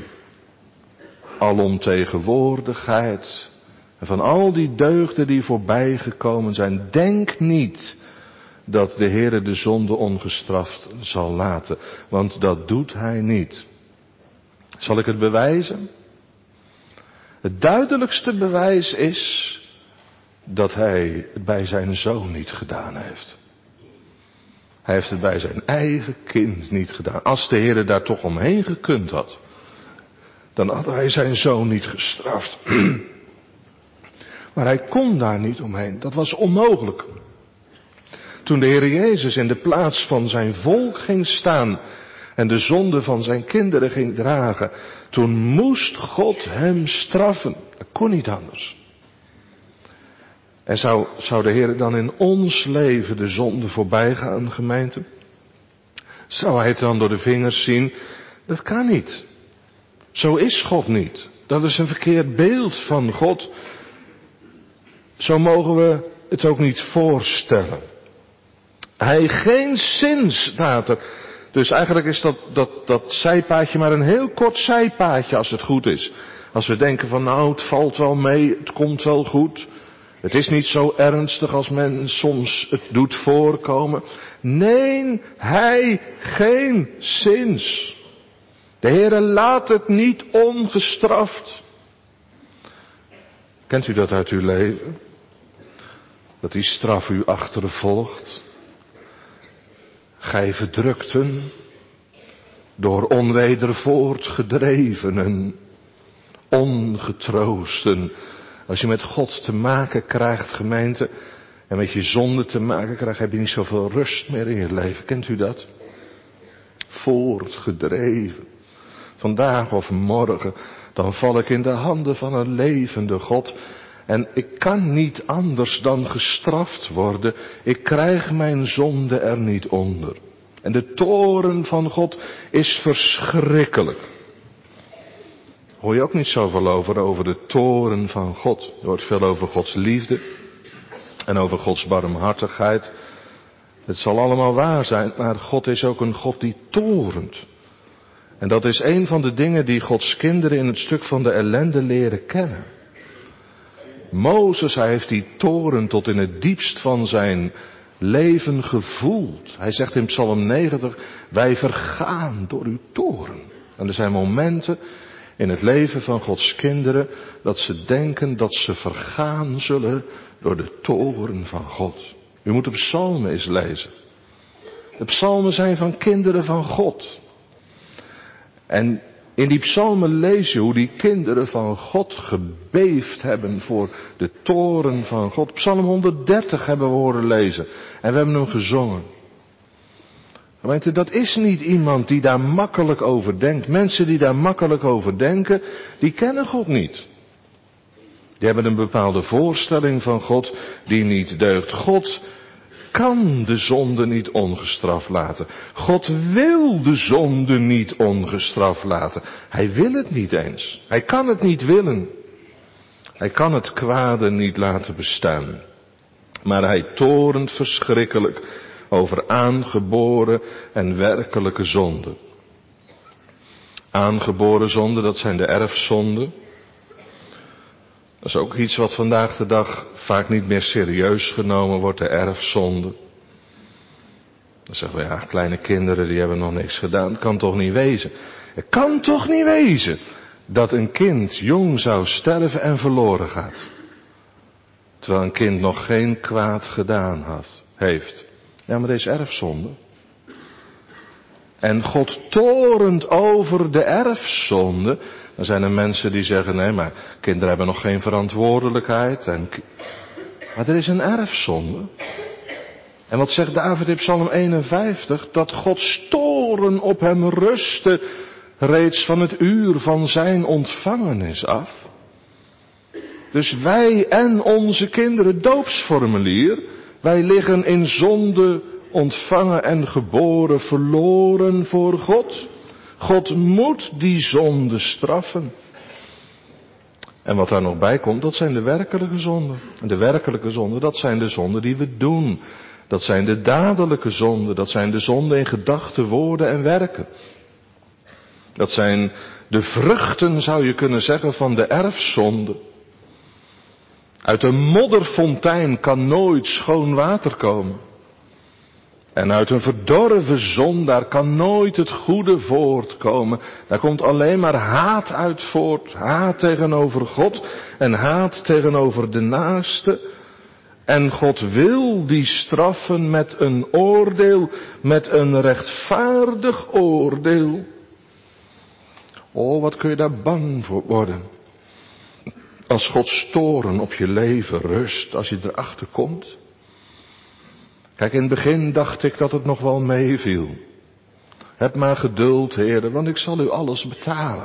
alomtegenwoordigheid, en van al die deugden die voorbij gekomen zijn. Denk niet dat de Heere de zonde ongestraft zal laten, want dat doet hij niet. Zal ik het bewijzen? Het duidelijkste bewijs is dat hij het bij zijn zoon niet gedaan heeft. Hij heeft het bij zijn eigen kind niet gedaan. Als de Heer daar toch omheen gekund had, dan had hij zijn zoon niet gestraft. Maar hij kon daar niet omheen. Dat was onmogelijk. Toen de Heer Jezus in de plaats van zijn volk ging staan en de zonde van zijn kinderen ging dragen, toen moest God hem straffen. Dat kon niet anders. En zou, zou de Heer dan in ons leven de zonde voorbij gaan, gemeente? Zou hij het dan door de vingers zien? Dat kan niet. Zo is God niet. Dat is een verkeerd beeld van God. Zo mogen we het ook niet voorstellen. Hij geen zins staat er. Dus eigenlijk is dat, dat, dat zijpaadje maar een heel kort zijpaadje als het goed is. Als we denken van nou het valt wel mee, het komt wel goed. Het is niet zo ernstig als men soms het doet voorkomen. Nee, hij geen zins. De Heere laat het niet ongestraft. Kent u dat uit uw leven? Dat die straf u achtervolgt. Gij verdrukten, door onweder voortgedrevenen, ongetroosten. Als je met God te maken krijgt, gemeente, en met je zonde te maken krijgt, heb je niet zoveel rust meer in je leven. Kent u dat? Voortgedreven. Vandaag of morgen, dan val ik in de handen van een levende God. En ik kan niet anders dan gestraft worden. Ik krijg mijn zonde er niet onder. En de toorn van God is verschrikkelijk. Hoor je ook niet zoveel over, over de toorn van God. Je hoort veel over Gods liefde. En over Gods barmhartigheid. Het zal allemaal waar zijn, maar God is ook een God die toornt. En dat is een van de dingen die Gods kinderen in het stuk van de ellende leren kennen. Mozes, hij heeft die toorn tot in het diepst van zijn leven gevoeld. Hij zegt in Psalm negentig, wij vergaan door uw toorn. En er zijn momenten in het leven van Gods kinderen dat ze denken dat ze vergaan zullen door de toorn van God. U moet de psalmen eens lezen. De psalmen zijn van kinderen van God. En in die psalmen lees je hoe die kinderen van God gebeefd hebben voor de toorn van God. Psalm honderddertig hebben we horen lezen en we hebben hem gezongen. Weet u, dat is niet iemand die daar makkelijk over denkt. Mensen die daar makkelijk over denken, die kennen God niet. Die hebben een bepaalde voorstelling van God die niet deugt. God kan de zonde niet ongestraft laten. God wil de zonde niet ongestraft laten. Hij wil het niet eens. Hij kan het niet willen. Hij kan het kwade niet laten bestaan. Maar hij toornt verschrikkelijk over aangeboren en werkelijke zonden. Aangeboren zonden, dat zijn de erfzonden. Dat is ook iets wat vandaag de dag vaak niet meer serieus genomen wordt, de erfzonde. Dan zeggen we, ja, kleine kinderen die hebben nog niks gedaan. Het kan toch niet wezen. Het kan toch niet wezen dat een kind jong zou sterven en verloren gaat. Terwijl een kind nog geen kwaad gedaan had, heeft. Ja, maar dat is erfzonde. En God torent over de erfzonde. Dan zijn er mensen die zeggen, nee, maar kinderen hebben nog geen verantwoordelijkheid. En... Maar er is een erfzonde. En wat zegt David in Psalm eenenvijftig? Dat Gods toorn op hem rustte reeds van het uur van zijn ontvangenis af. Dus wij en onze kinderen, doopsformulier, wij liggen in zonde ontvangen en geboren verloren voor God. God moet die zonde straffen. En wat daar nog bij komt, dat zijn de werkelijke zonden. En de werkelijke zonden, dat zijn de zonden die we doen. Dat zijn de dadelijke zonden. Dat zijn de zonden in gedachten, woorden en werken. Dat zijn de vruchten, zou je kunnen zeggen, van de erfzonde. Uit een modderfontein kan nooit schoon water komen. En uit een verdorven zondaar kan nooit het goede voortkomen. Daar komt alleen maar haat uit voort. Haat tegenover God en haat tegenover de naaste. En God wil die straffen met een oordeel, met een rechtvaardig oordeel. Oh, wat kun je daar bang voor worden. Als Gods toorn op je leven rust, als je erachter komt. Kijk, in het begin dacht ik dat het nog wel meeviel. Heb maar geduld, Heere, want ik zal u alles betalen.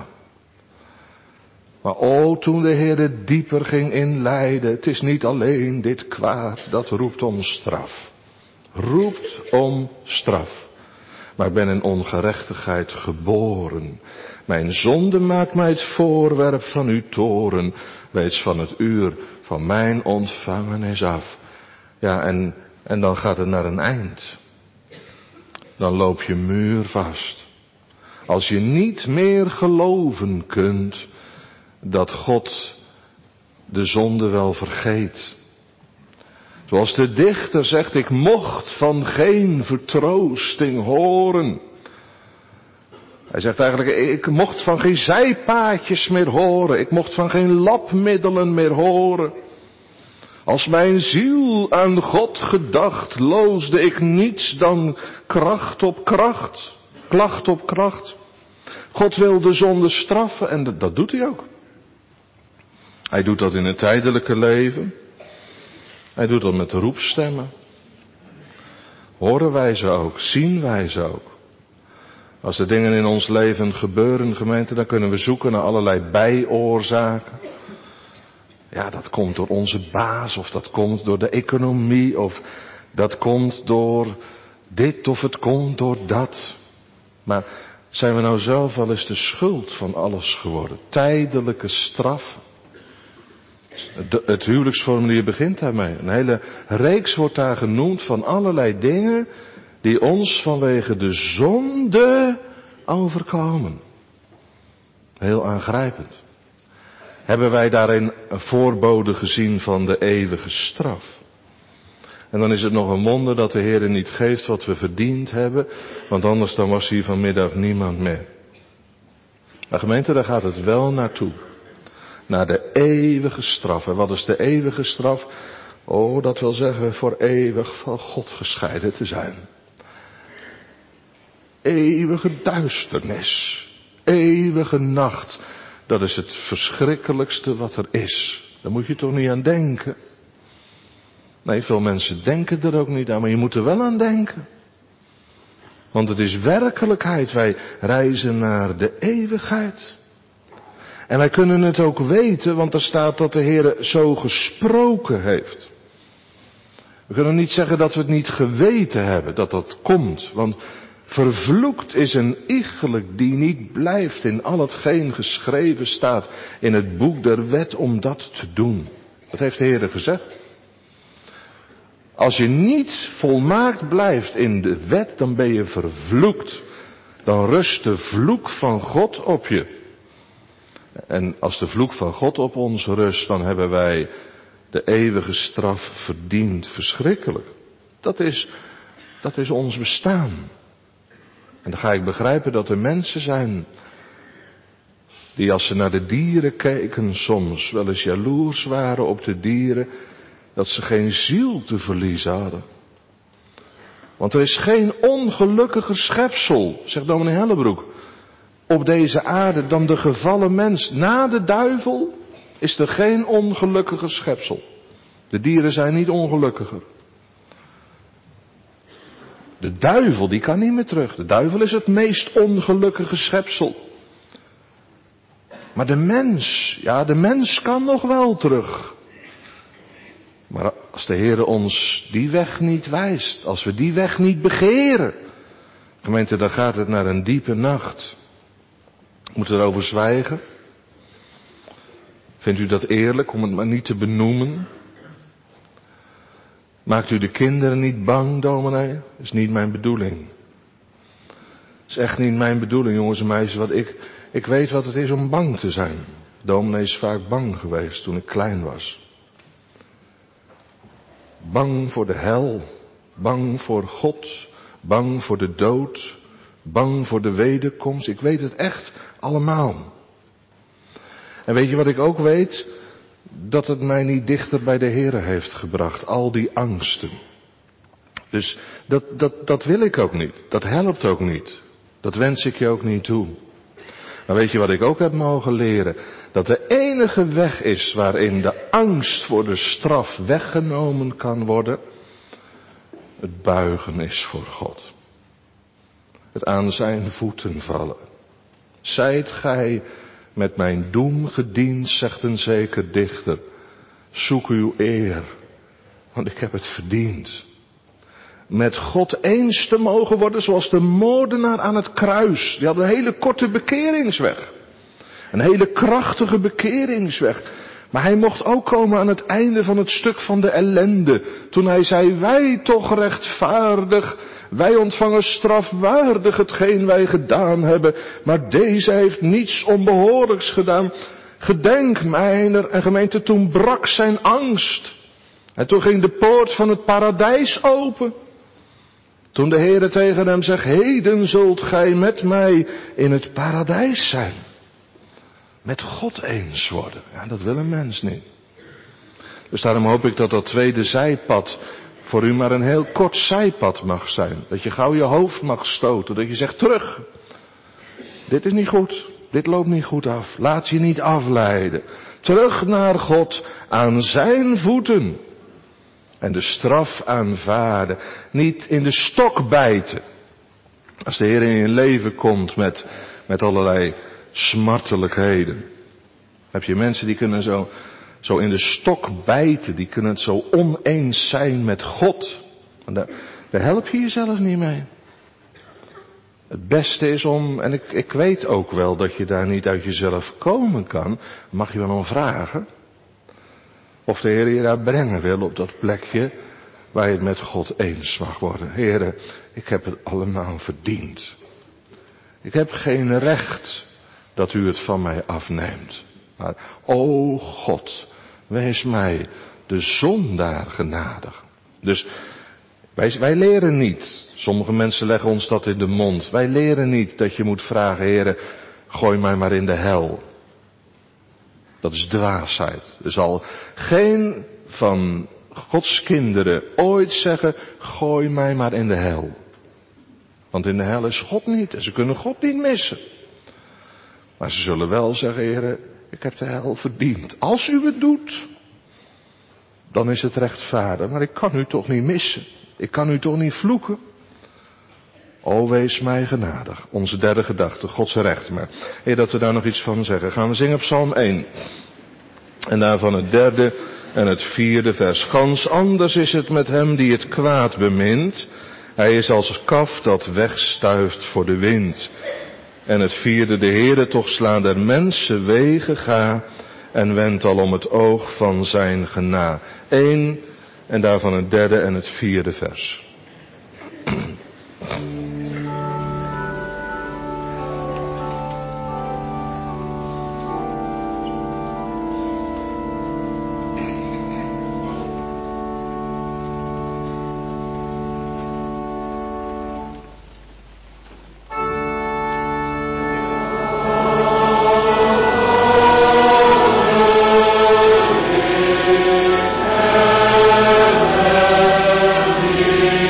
Maar o, toen de Heere dieper ging inleiden, het is niet alleen dit kwaad, dat roept om straf. Roept om straf. Maar ik ben in ongerechtigheid geboren. Mijn zonde maakt mij het voorwerp van uw toren. Reeds van het uur van mijn ontvangenis af. Ja, en, en dan gaat het naar een eind. Dan loop je muurvast. Als je niet meer geloven kunt dat God de zonde wel vergeet. Zoals de dichter zegt, ik mocht van geen vertroosting horen. Hij zegt eigenlijk, ik mocht van geen zijpaadjes meer horen. Ik mocht van geen labmiddelen meer horen. Als mijn ziel aan God gedacht, loosde ik niets dan kracht op kracht. Klacht op kracht. God wil de zonde straffen en dat, dat doet hij ook. Hij doet dat in het tijdelijke leven. Hij doet dat met roepstemmen. Horen wij ze ook, zien wij ze ook. Als er dingen in ons leven gebeuren, gemeente, dan kunnen we zoeken naar allerlei bijoorzaken. Ja, dat komt door onze baas, of dat komt door de economie, of dat komt door dit, of het komt door dat. Maar zijn we nou zelf wel eens de schuld van alles geworden? Tijdelijke straf. De, het huwelijksformulier begint daarmee. Een hele reeks wordt daar genoemd van allerlei dingen die ons vanwege de zonde overkomen. Heel aangrijpend. Hebben wij daarin een voorbode gezien van de eeuwige straf? En dan is het nog een wonder dat de Heer niet geeft wat we verdiend hebben, want anders dan was hier vanmiddag niemand meer. Maar gemeente, daar gaat het wel naartoe. Naar de eeuwige straf. En wat is de eeuwige straf? Oh, dat wil zeggen voor eeuwig van God gescheiden te zijn. Eeuwige duisternis. Eeuwige nacht. Dat is het verschrikkelijkste wat er is. Daar moet je toch niet aan denken. Nee, veel mensen denken er ook niet aan, maar je moet er wel aan denken. Want het is werkelijkheid. Wij reizen naar de eeuwigheid. En wij kunnen het ook weten, want er staat dat de Heer zo gesproken heeft. We kunnen niet zeggen dat we het niet geweten hebben, dat dat komt. Want vervloekt is een iegelijk die niet blijft in al hetgeen geschreven staat in het boek der wet om dat te doen. Dat heeft de Heer gezegd. Als je niet volmaakt blijft in de wet, dan ben je vervloekt. Dan rust de vloek van God op je. En als de vloek van God op ons rust, dan hebben wij de eeuwige straf verdiend. Verschrikkelijk. Dat is, dat is ons bestaan. En dan ga ik begrijpen dat er mensen zijn die als ze naar de dieren keken soms wel eens jaloers waren op de dieren, dat ze geen ziel te verliezen hadden. Want er is geen ongelukkiger schepsel, zegt dominee Hellebroek, op deze aarde dan de gevallen mens. Na de duivel is er geen ongelukkiger schepsel. De dieren zijn niet ongelukkiger. De duivel, die kan niet meer terug. De duivel is het meest ongelukkige schepsel. Maar de mens, ja, de mens kan nog wel terug. Maar als de Heer ons die weg niet wijst, als we die weg niet begeren, gemeente, dan gaat het naar een diepe nacht. Moet erover zwijgen? Vindt u dat eerlijk om het maar niet te benoemen? Maakt u de kinderen niet bang, dominee? Dat is niet mijn bedoeling. Dat is echt niet mijn bedoeling, jongens en meisjes. Wat ik, ik weet wat het is om bang te zijn. Dominee is vaak bang geweest toen ik klein was. Bang voor de hel. Bang voor God. Bang voor de dood, bang voor de wederkomst. Ik weet het echt allemaal. En weet je wat ik ook weet? Dat het mij niet dichter bij de Heere heeft gebracht, al die angsten. Dus dat, dat, dat wil ik ook niet. Dat helpt ook niet. Dat wens ik je ook niet toe. Maar weet je wat ik ook heb mogen leren? Dat de enige weg is waarin de angst voor de straf weggenomen kan worden. Het buigen is voor God. Het aan zijn voeten vallen. Zijt gij met mijn doem gediend, zegt een zeker dichter. Zoek uw eer, want ik heb het verdiend. Met God eens te mogen worden zoals de moordenaar aan het kruis. Die had een hele korte bekeringsweg. Een hele krachtige bekeringsweg. Maar hij mocht ook komen aan het einde van het stuk van de ellende. Toen hij zei, wij toch rechtvaardig, wij ontvangen strafwaardig hetgeen wij gedaan hebben. Maar deze heeft niets onbehoorlijks gedaan. Gedenk mijner. En gemeente, toen brak zijn angst. En toen ging de poort van het paradijs open. Toen de Heere tegen hem zegt, heden zult gij met mij in het paradijs zijn. Met God eens worden. Ja, dat wil een mens niet. Dus daarom hoop ik dat dat tweede zijpad voor u maar een heel kort zijpad mag zijn. Dat je gauw je hoofd mag stoten. Dat je zegt, terug. Dit is niet goed. Dit loopt niet goed af. Laat je niet afleiden. Terug naar God aan zijn voeten. En de straf aanvaarden. Niet in de stok bijten. Als de Heer in je leven komt met, met allerlei smartelijkheden. Heb je mensen die kunnen zo, zo in de stok bijten. Die kunnen het zo oneens zijn met God. En daar, daar help je jezelf niet mee. Het beste is om, en ik, ik weet ook wel dat je daar niet uit jezelf komen kan. Mag je wel om vragen. Of de Heer je daar brengen wil op dat plekje waar je het met God eens mag worden. Heere, ik heb het allemaal verdiend. Ik heb geen recht dat u het van mij afneemt. Maar, o God, wees mij de zondaar genadig. Dus wij, wij leren niet, sommige mensen leggen ons dat in de mond. Wij leren niet dat je moet vragen, Heere, gooi mij maar in de hel. Dat is dwaasheid. Er zal geen van Gods kinderen ooit zeggen, gooi mij maar in de hel. Want in de hel is God niet en ze kunnen God niet missen. Maar ze zullen wel zeggen, Heere, ik heb de hel verdiend. Als u het doet, dan is het rechtvaardig. Maar ik kan u toch niet missen. Ik kan u toch niet vloeken. O, wees mij genadig. Onze derde gedachte, Gods recht. Maar Heer, dat we daar nog iets van zeggen. Gaan we zingen Psalm één. En daarvan het derde en het vierde vers. Gans anders is het met hem die het kwaad bemint. Hij is als kaf dat wegstuift voor de wind. En het vierde, de Heere toch slaan der mensen wegen ga. En wendt al om het oog van zijn gena. Eén en daarvan het derde en het vierde vers. Amen.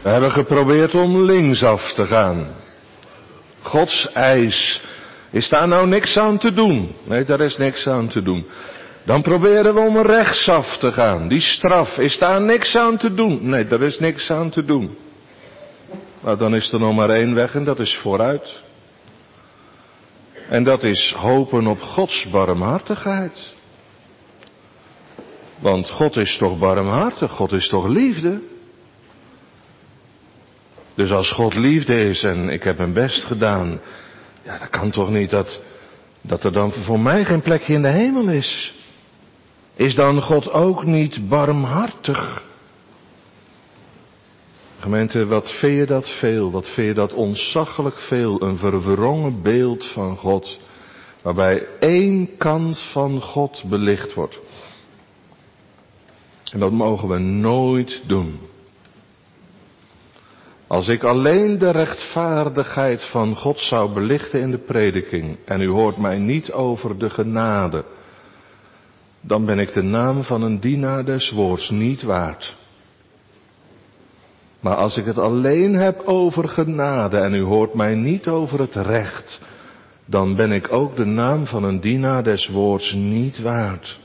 We hebben geprobeerd om linksaf te gaan. Gods eis. Is daar nou niks aan te doen? Nee, daar is niks aan te doen. Dan proberen we om rechtsaf te gaan. Die straf, is daar niks aan te doen? Nee, daar is niks aan te doen. Nou, dan is er nog maar één weg en dat is vooruit. En dat is hopen op Gods barmhartigheid. Want God is toch barmhartig, God is toch liefde? Dus als God liefde is en ik heb mijn best gedaan, ja, dat kan toch niet dat, dat er dan voor mij geen plekje in de hemel is? Is dan God ook niet barmhartig? Gemeente, wat vind je dat veel? Wat vind je dat ontzaglijk veel? Een verwrongen beeld van God, waarbij één kant van God belicht wordt. En dat mogen we nooit doen. Als ik alleen de rechtvaardigheid van God zou belichten in de prediking, en u hoort mij niet over de genade, dan ben ik de naam van een dienaar des woords niet waard. Maar als ik het alleen heb over genade en u hoort mij niet over het recht, dan ben ik ook de naam van een dienaar des woords niet waard.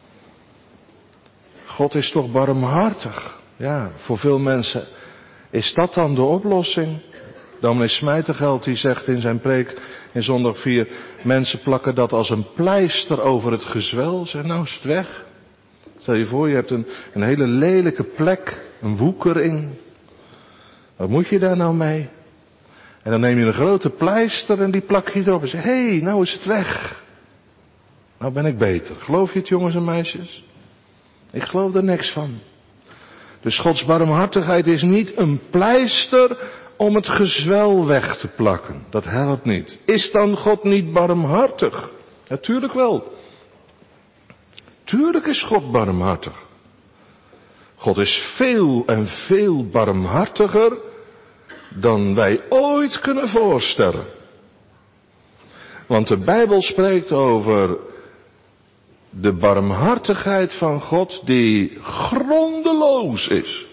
God is toch barmhartig? Ja, voor veel mensen is dat dan de oplossing? Dominee Smijtergeld die zegt in zijn preek in zondag vier, mensen plakken dat als een pleister over het gezwel. Zeg, nou is het weg. Stel je voor, je hebt een, een hele lelijke plek, een woekering. Wat moet je daar nou mee? En dan neem je een grote pleister en die plak je erop en zeg, hé, hey, nou is het weg. Nou ben ik beter. Geloof je het, jongens en meisjes? Ik geloof er niks van. Dus Gods barmhartigheid is niet een pleister om het gezwel weg te plakken. Dat helpt niet. Is dan God niet barmhartig? Natuurlijk wel. Tuurlijk is God barmhartig. God is veel en veel barmhartiger dan wij ooit kunnen voorstellen. Want de Bijbel spreekt over de barmhartigheid van God die grondeloos is.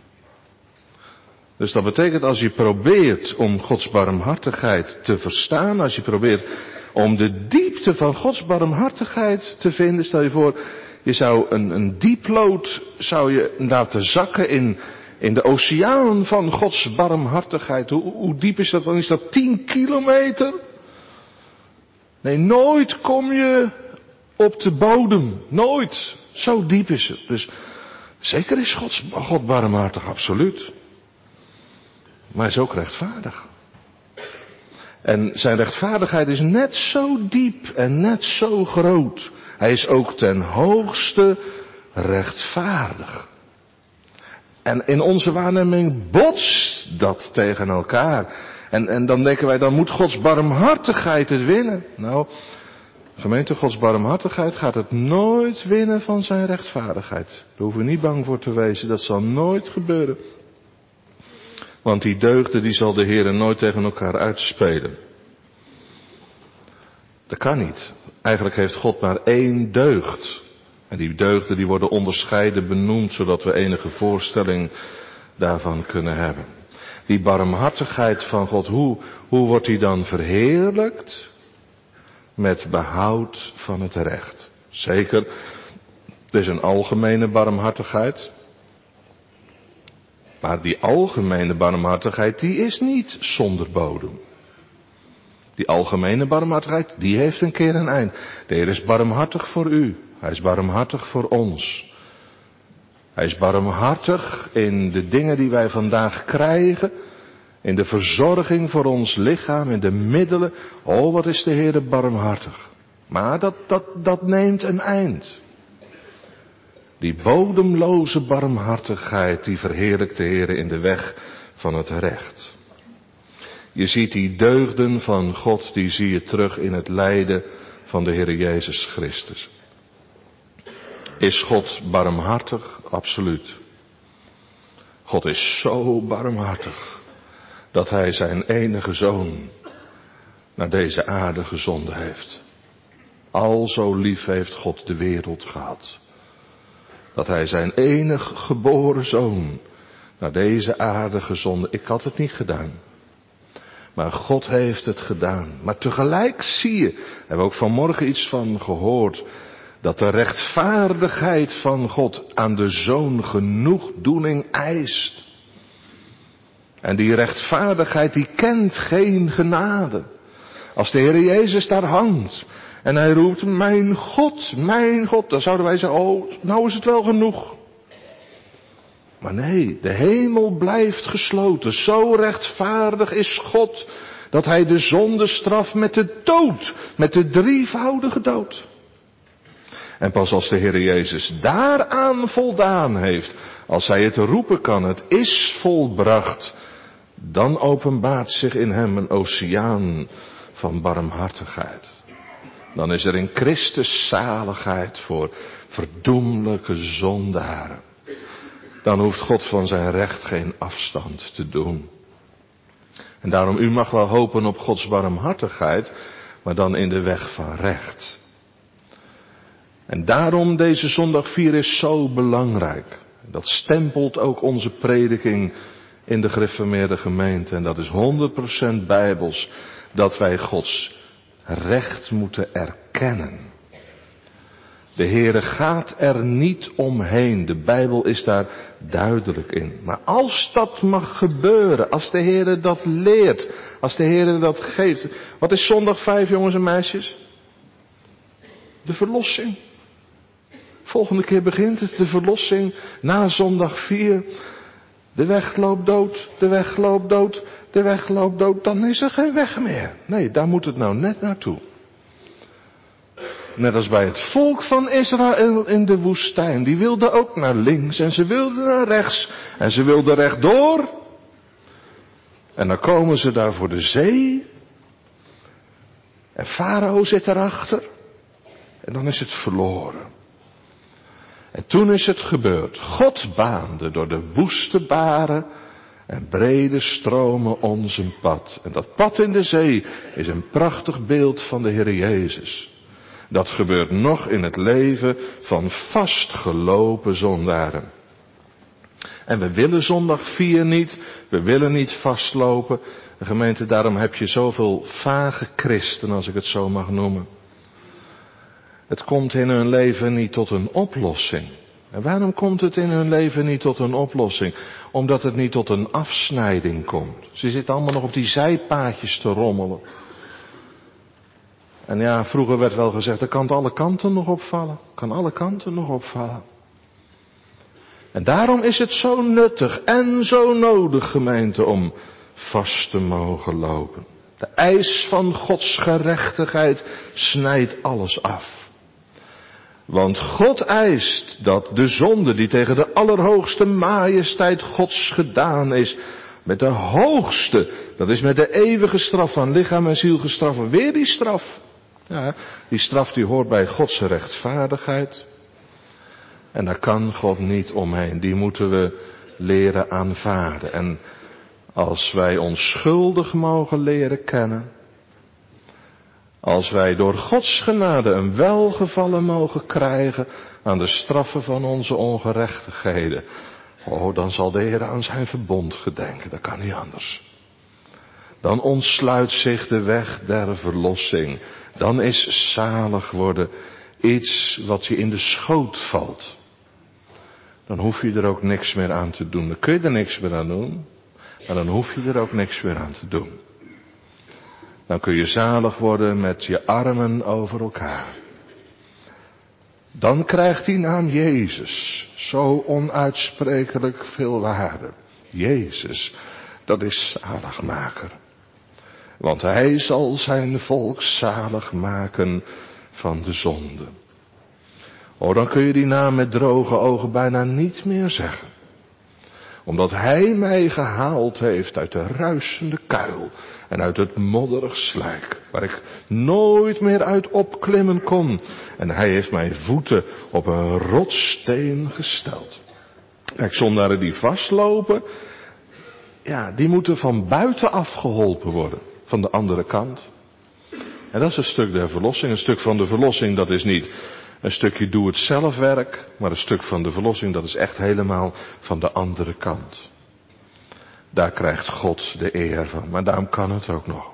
Dus dat betekent als je probeert om Gods barmhartigheid te verstaan, als je probeert om de diepte van Gods barmhartigheid te vinden, stel je voor, je zou een, een dieplood zou je laten zakken in, in de oceaan van Gods barmhartigheid. Hoe, hoe diep is dat dan? Is dat tien kilometer? Nee, nooit kom je op de bodem. Nooit. Zo diep is het. Dus zeker is Gods, God barmhartig, absoluut. Maar hij is ook rechtvaardig. En zijn rechtvaardigheid is net zo diep en net zo groot. Hij is ook ten hoogste rechtvaardig. En in onze waarneming botst dat tegen elkaar. En, en dan denken wij, dan moet Gods barmhartigheid het winnen. Nou, gemeente, Gods barmhartigheid gaat het nooit winnen van zijn rechtvaardigheid. Daar hoeven we niet bang voor te wezen, dat zal nooit gebeuren. Want die deugden die zal de Heer nooit tegen elkaar uitspelen. Dat kan niet. Eigenlijk heeft God maar één deugd. En die deugden die worden onderscheiden benoemd, zodat we enige voorstelling daarvan kunnen hebben. Die barmhartigheid van God, hoe, hoe wordt die dan verheerlijkt? Met behoud van het recht. Zeker, er is een algemene barmhartigheid. Maar die algemene barmhartigheid, die is niet zonder bodem. Die algemene barmhartigheid, die heeft een keer een eind. De Heer is barmhartig voor u. Hij is barmhartig voor ons. Hij is barmhartig in de dingen die wij vandaag krijgen. In de verzorging voor ons lichaam, in de middelen. Oh, wat is de Heer barmhartig. Maar dat, dat, dat neemt een eind. Die bodemloze barmhartigheid, die verheerlijkt de Heer in de weg van het recht. Je ziet die deugden van God, die zie je terug in het lijden van de Heer Jezus Christus. Is God barmhartig? Absoluut. God is zo barmhartig dat Hij zijn enige Zoon naar deze aarde gezonden heeft. Al zo lief heeft God de wereld gehad, dat Hij zijn enig geboren Zoon Nou, deze aardige zonde, ik had het niet gedaan. Maar God heeft het gedaan. Maar tegelijk zie je, hebben we ook vanmorgen iets van gehoord, dat de rechtvaardigheid van God aan de Zoon genoegdoening eist. En die rechtvaardigheid die kent geen genade. Als de Heer Jezus daar hangt en hij roept, mijn God, mijn God, dan zouden wij zeggen, oh, nou is het wel genoeg. Maar nee, de hemel blijft gesloten. Zo rechtvaardig is God, dat hij de zonde straft met de dood, met de drievoudige dood. En pas als de Heer Jezus daaraan voldaan heeft, als hij het roepen kan, het is volbracht, dan openbaart zich in hem een oceaan van barmhartigheid. Dan is er in Christus zaligheid voor verdoemelijke zondaren. Dan hoeft God van zijn recht geen afstand te doen. En daarom, u mag wel hopen op Gods barmhartigheid, maar dan in de weg van recht. En daarom deze zondag vier is zo belangrijk. Dat stempelt ook onze prediking in de gereformeerde gemeente. En dat is honderd procent bijbels. Dat wij Gods recht moeten erkennen. De Heere gaat er niet omheen. De Bijbel is daar duidelijk in. Maar als dat mag gebeuren, als de Heere dat leert, als de Heere dat geeft. Wat is zondag vijf, jongens en meisjes? De verlossing. Volgende keer begint het, de verlossing, na zondag vier. De weg loopt dood, de weg loopt dood, de weg loopt dood. Dan is er geen weg meer. Nee, daar moet het nou net naartoe. Net als bij het volk van Israël in de woestijn. Die wilden ook naar links en ze wilden naar rechts. En ze wilden rechtdoor. En dan komen ze daar voor de zee. En Farao zit erachter. En dan is het verloren. En toen is het gebeurd. God baande door de woeste baren en brede stromen ons een pad. En dat pad in de zee is een prachtig beeld van de Heer Jezus. Dat gebeurt nog in het leven van vastgelopen zondaren. En we willen zondag vier niet, we willen niet vastlopen. De gemeente, daarom heb je zoveel vage christen, als ik het zo mag noemen. Het komt in hun leven niet tot een oplossing. En waarom komt het in hun leven niet tot een oplossing? Omdat het niet tot een afsnijding komt. Ze zitten allemaal nog op die zijpaadjes te rommelen. En ja, vroeger werd wel gezegd, er kan alle kanten nog opvallen. Kan alle kanten nog opvallen. En daarom is het zo nuttig en zo nodig, gemeente, om vast te mogen lopen. De eis van Gods gerechtigheid snijdt alles af. Want God eist dat de zonde die tegen de allerhoogste majesteit Gods gedaan is, met de hoogste, dat is met de eeuwige straf van lichaam en ziel gestraft, weer die straf. Ja, die straf die hoort bij Gods rechtvaardigheid. En daar kan God niet omheen. Die moeten we leren aanvaarden. En als wij ons schuldig mogen leren kennen. Als wij door Gods genade een welgevallen mogen krijgen aan de straffen van onze ongerechtigheden. Oh, dan zal de Heer aan zijn verbond gedenken. Dat kan niet anders. Dan ontsluit zich de weg der verlossing. Dan is zalig worden iets wat je in de schoot valt. Dan hoef je er ook niks meer aan te doen. Dan kun je er niks meer aan doen. Maar dan hoef je er ook niks meer aan te doen. Dan kun je zalig worden met je armen over elkaar. Dan krijgt die naam Jezus zo onuitsprekelijk veel waarde. Jezus, dat is zaligmaker. Want hij zal zijn volk zalig maken van de zonde. Oh, dan kun je die naam met droge ogen bijna niet meer zeggen. Omdat hij mij gehaald heeft uit de ruisende kuil en uit het modderig slijk, waar ik nooit meer uit opklimmen kon. En hij heeft mijn voeten op een rotssteen gesteld. Kijk, zondaren die vastlopen, ja, die moeten van buitenaf geholpen worden, van de andere kant. En dat is een stuk der verlossing. Een stuk van de verlossing, dat is niet een stukje doe-het-zelf werk, maar een stuk van de verlossing, dat is echt helemaal van de andere kant. daar krijgt God de eer van. Maar daarom kan het ook nog.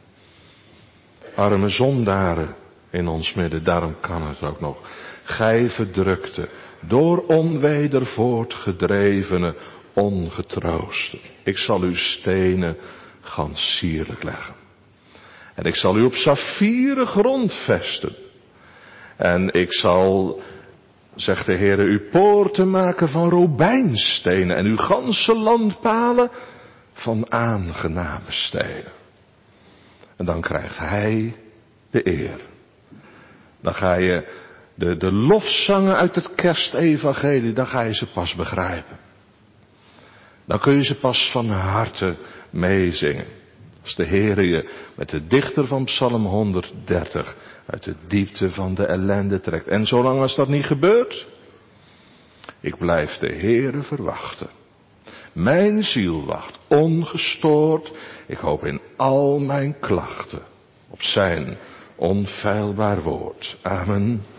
Arme zondaren in ons midden, daarom kan het ook nog. Gij verdrukte, door onweder voortgedrevene, ongetroosten. Ik zal uw stenen gans sierlijk leggen. En ik zal u op saffieren grond vesten. En ik zal, zegt de Heere, uw poorten maken van robijnstenen. En uw ganse landpalen van aangename stenen. En dan krijgt hij de eer. Dan ga je de, de lofzangen uit het kerstevangelie, dan ga je ze pas begrijpen. Dan kun je ze pas van harte meezingen. Als de Heere je met de dichter van Psalm honderddertig uit de diepte van de ellende trekt. En zolang als dat niet gebeurt, ik blijf de Heere verwachten. Mijn ziel wacht ongestoord. Ik hoop in al mijn klachten op zijn onfeilbaar woord. Amen.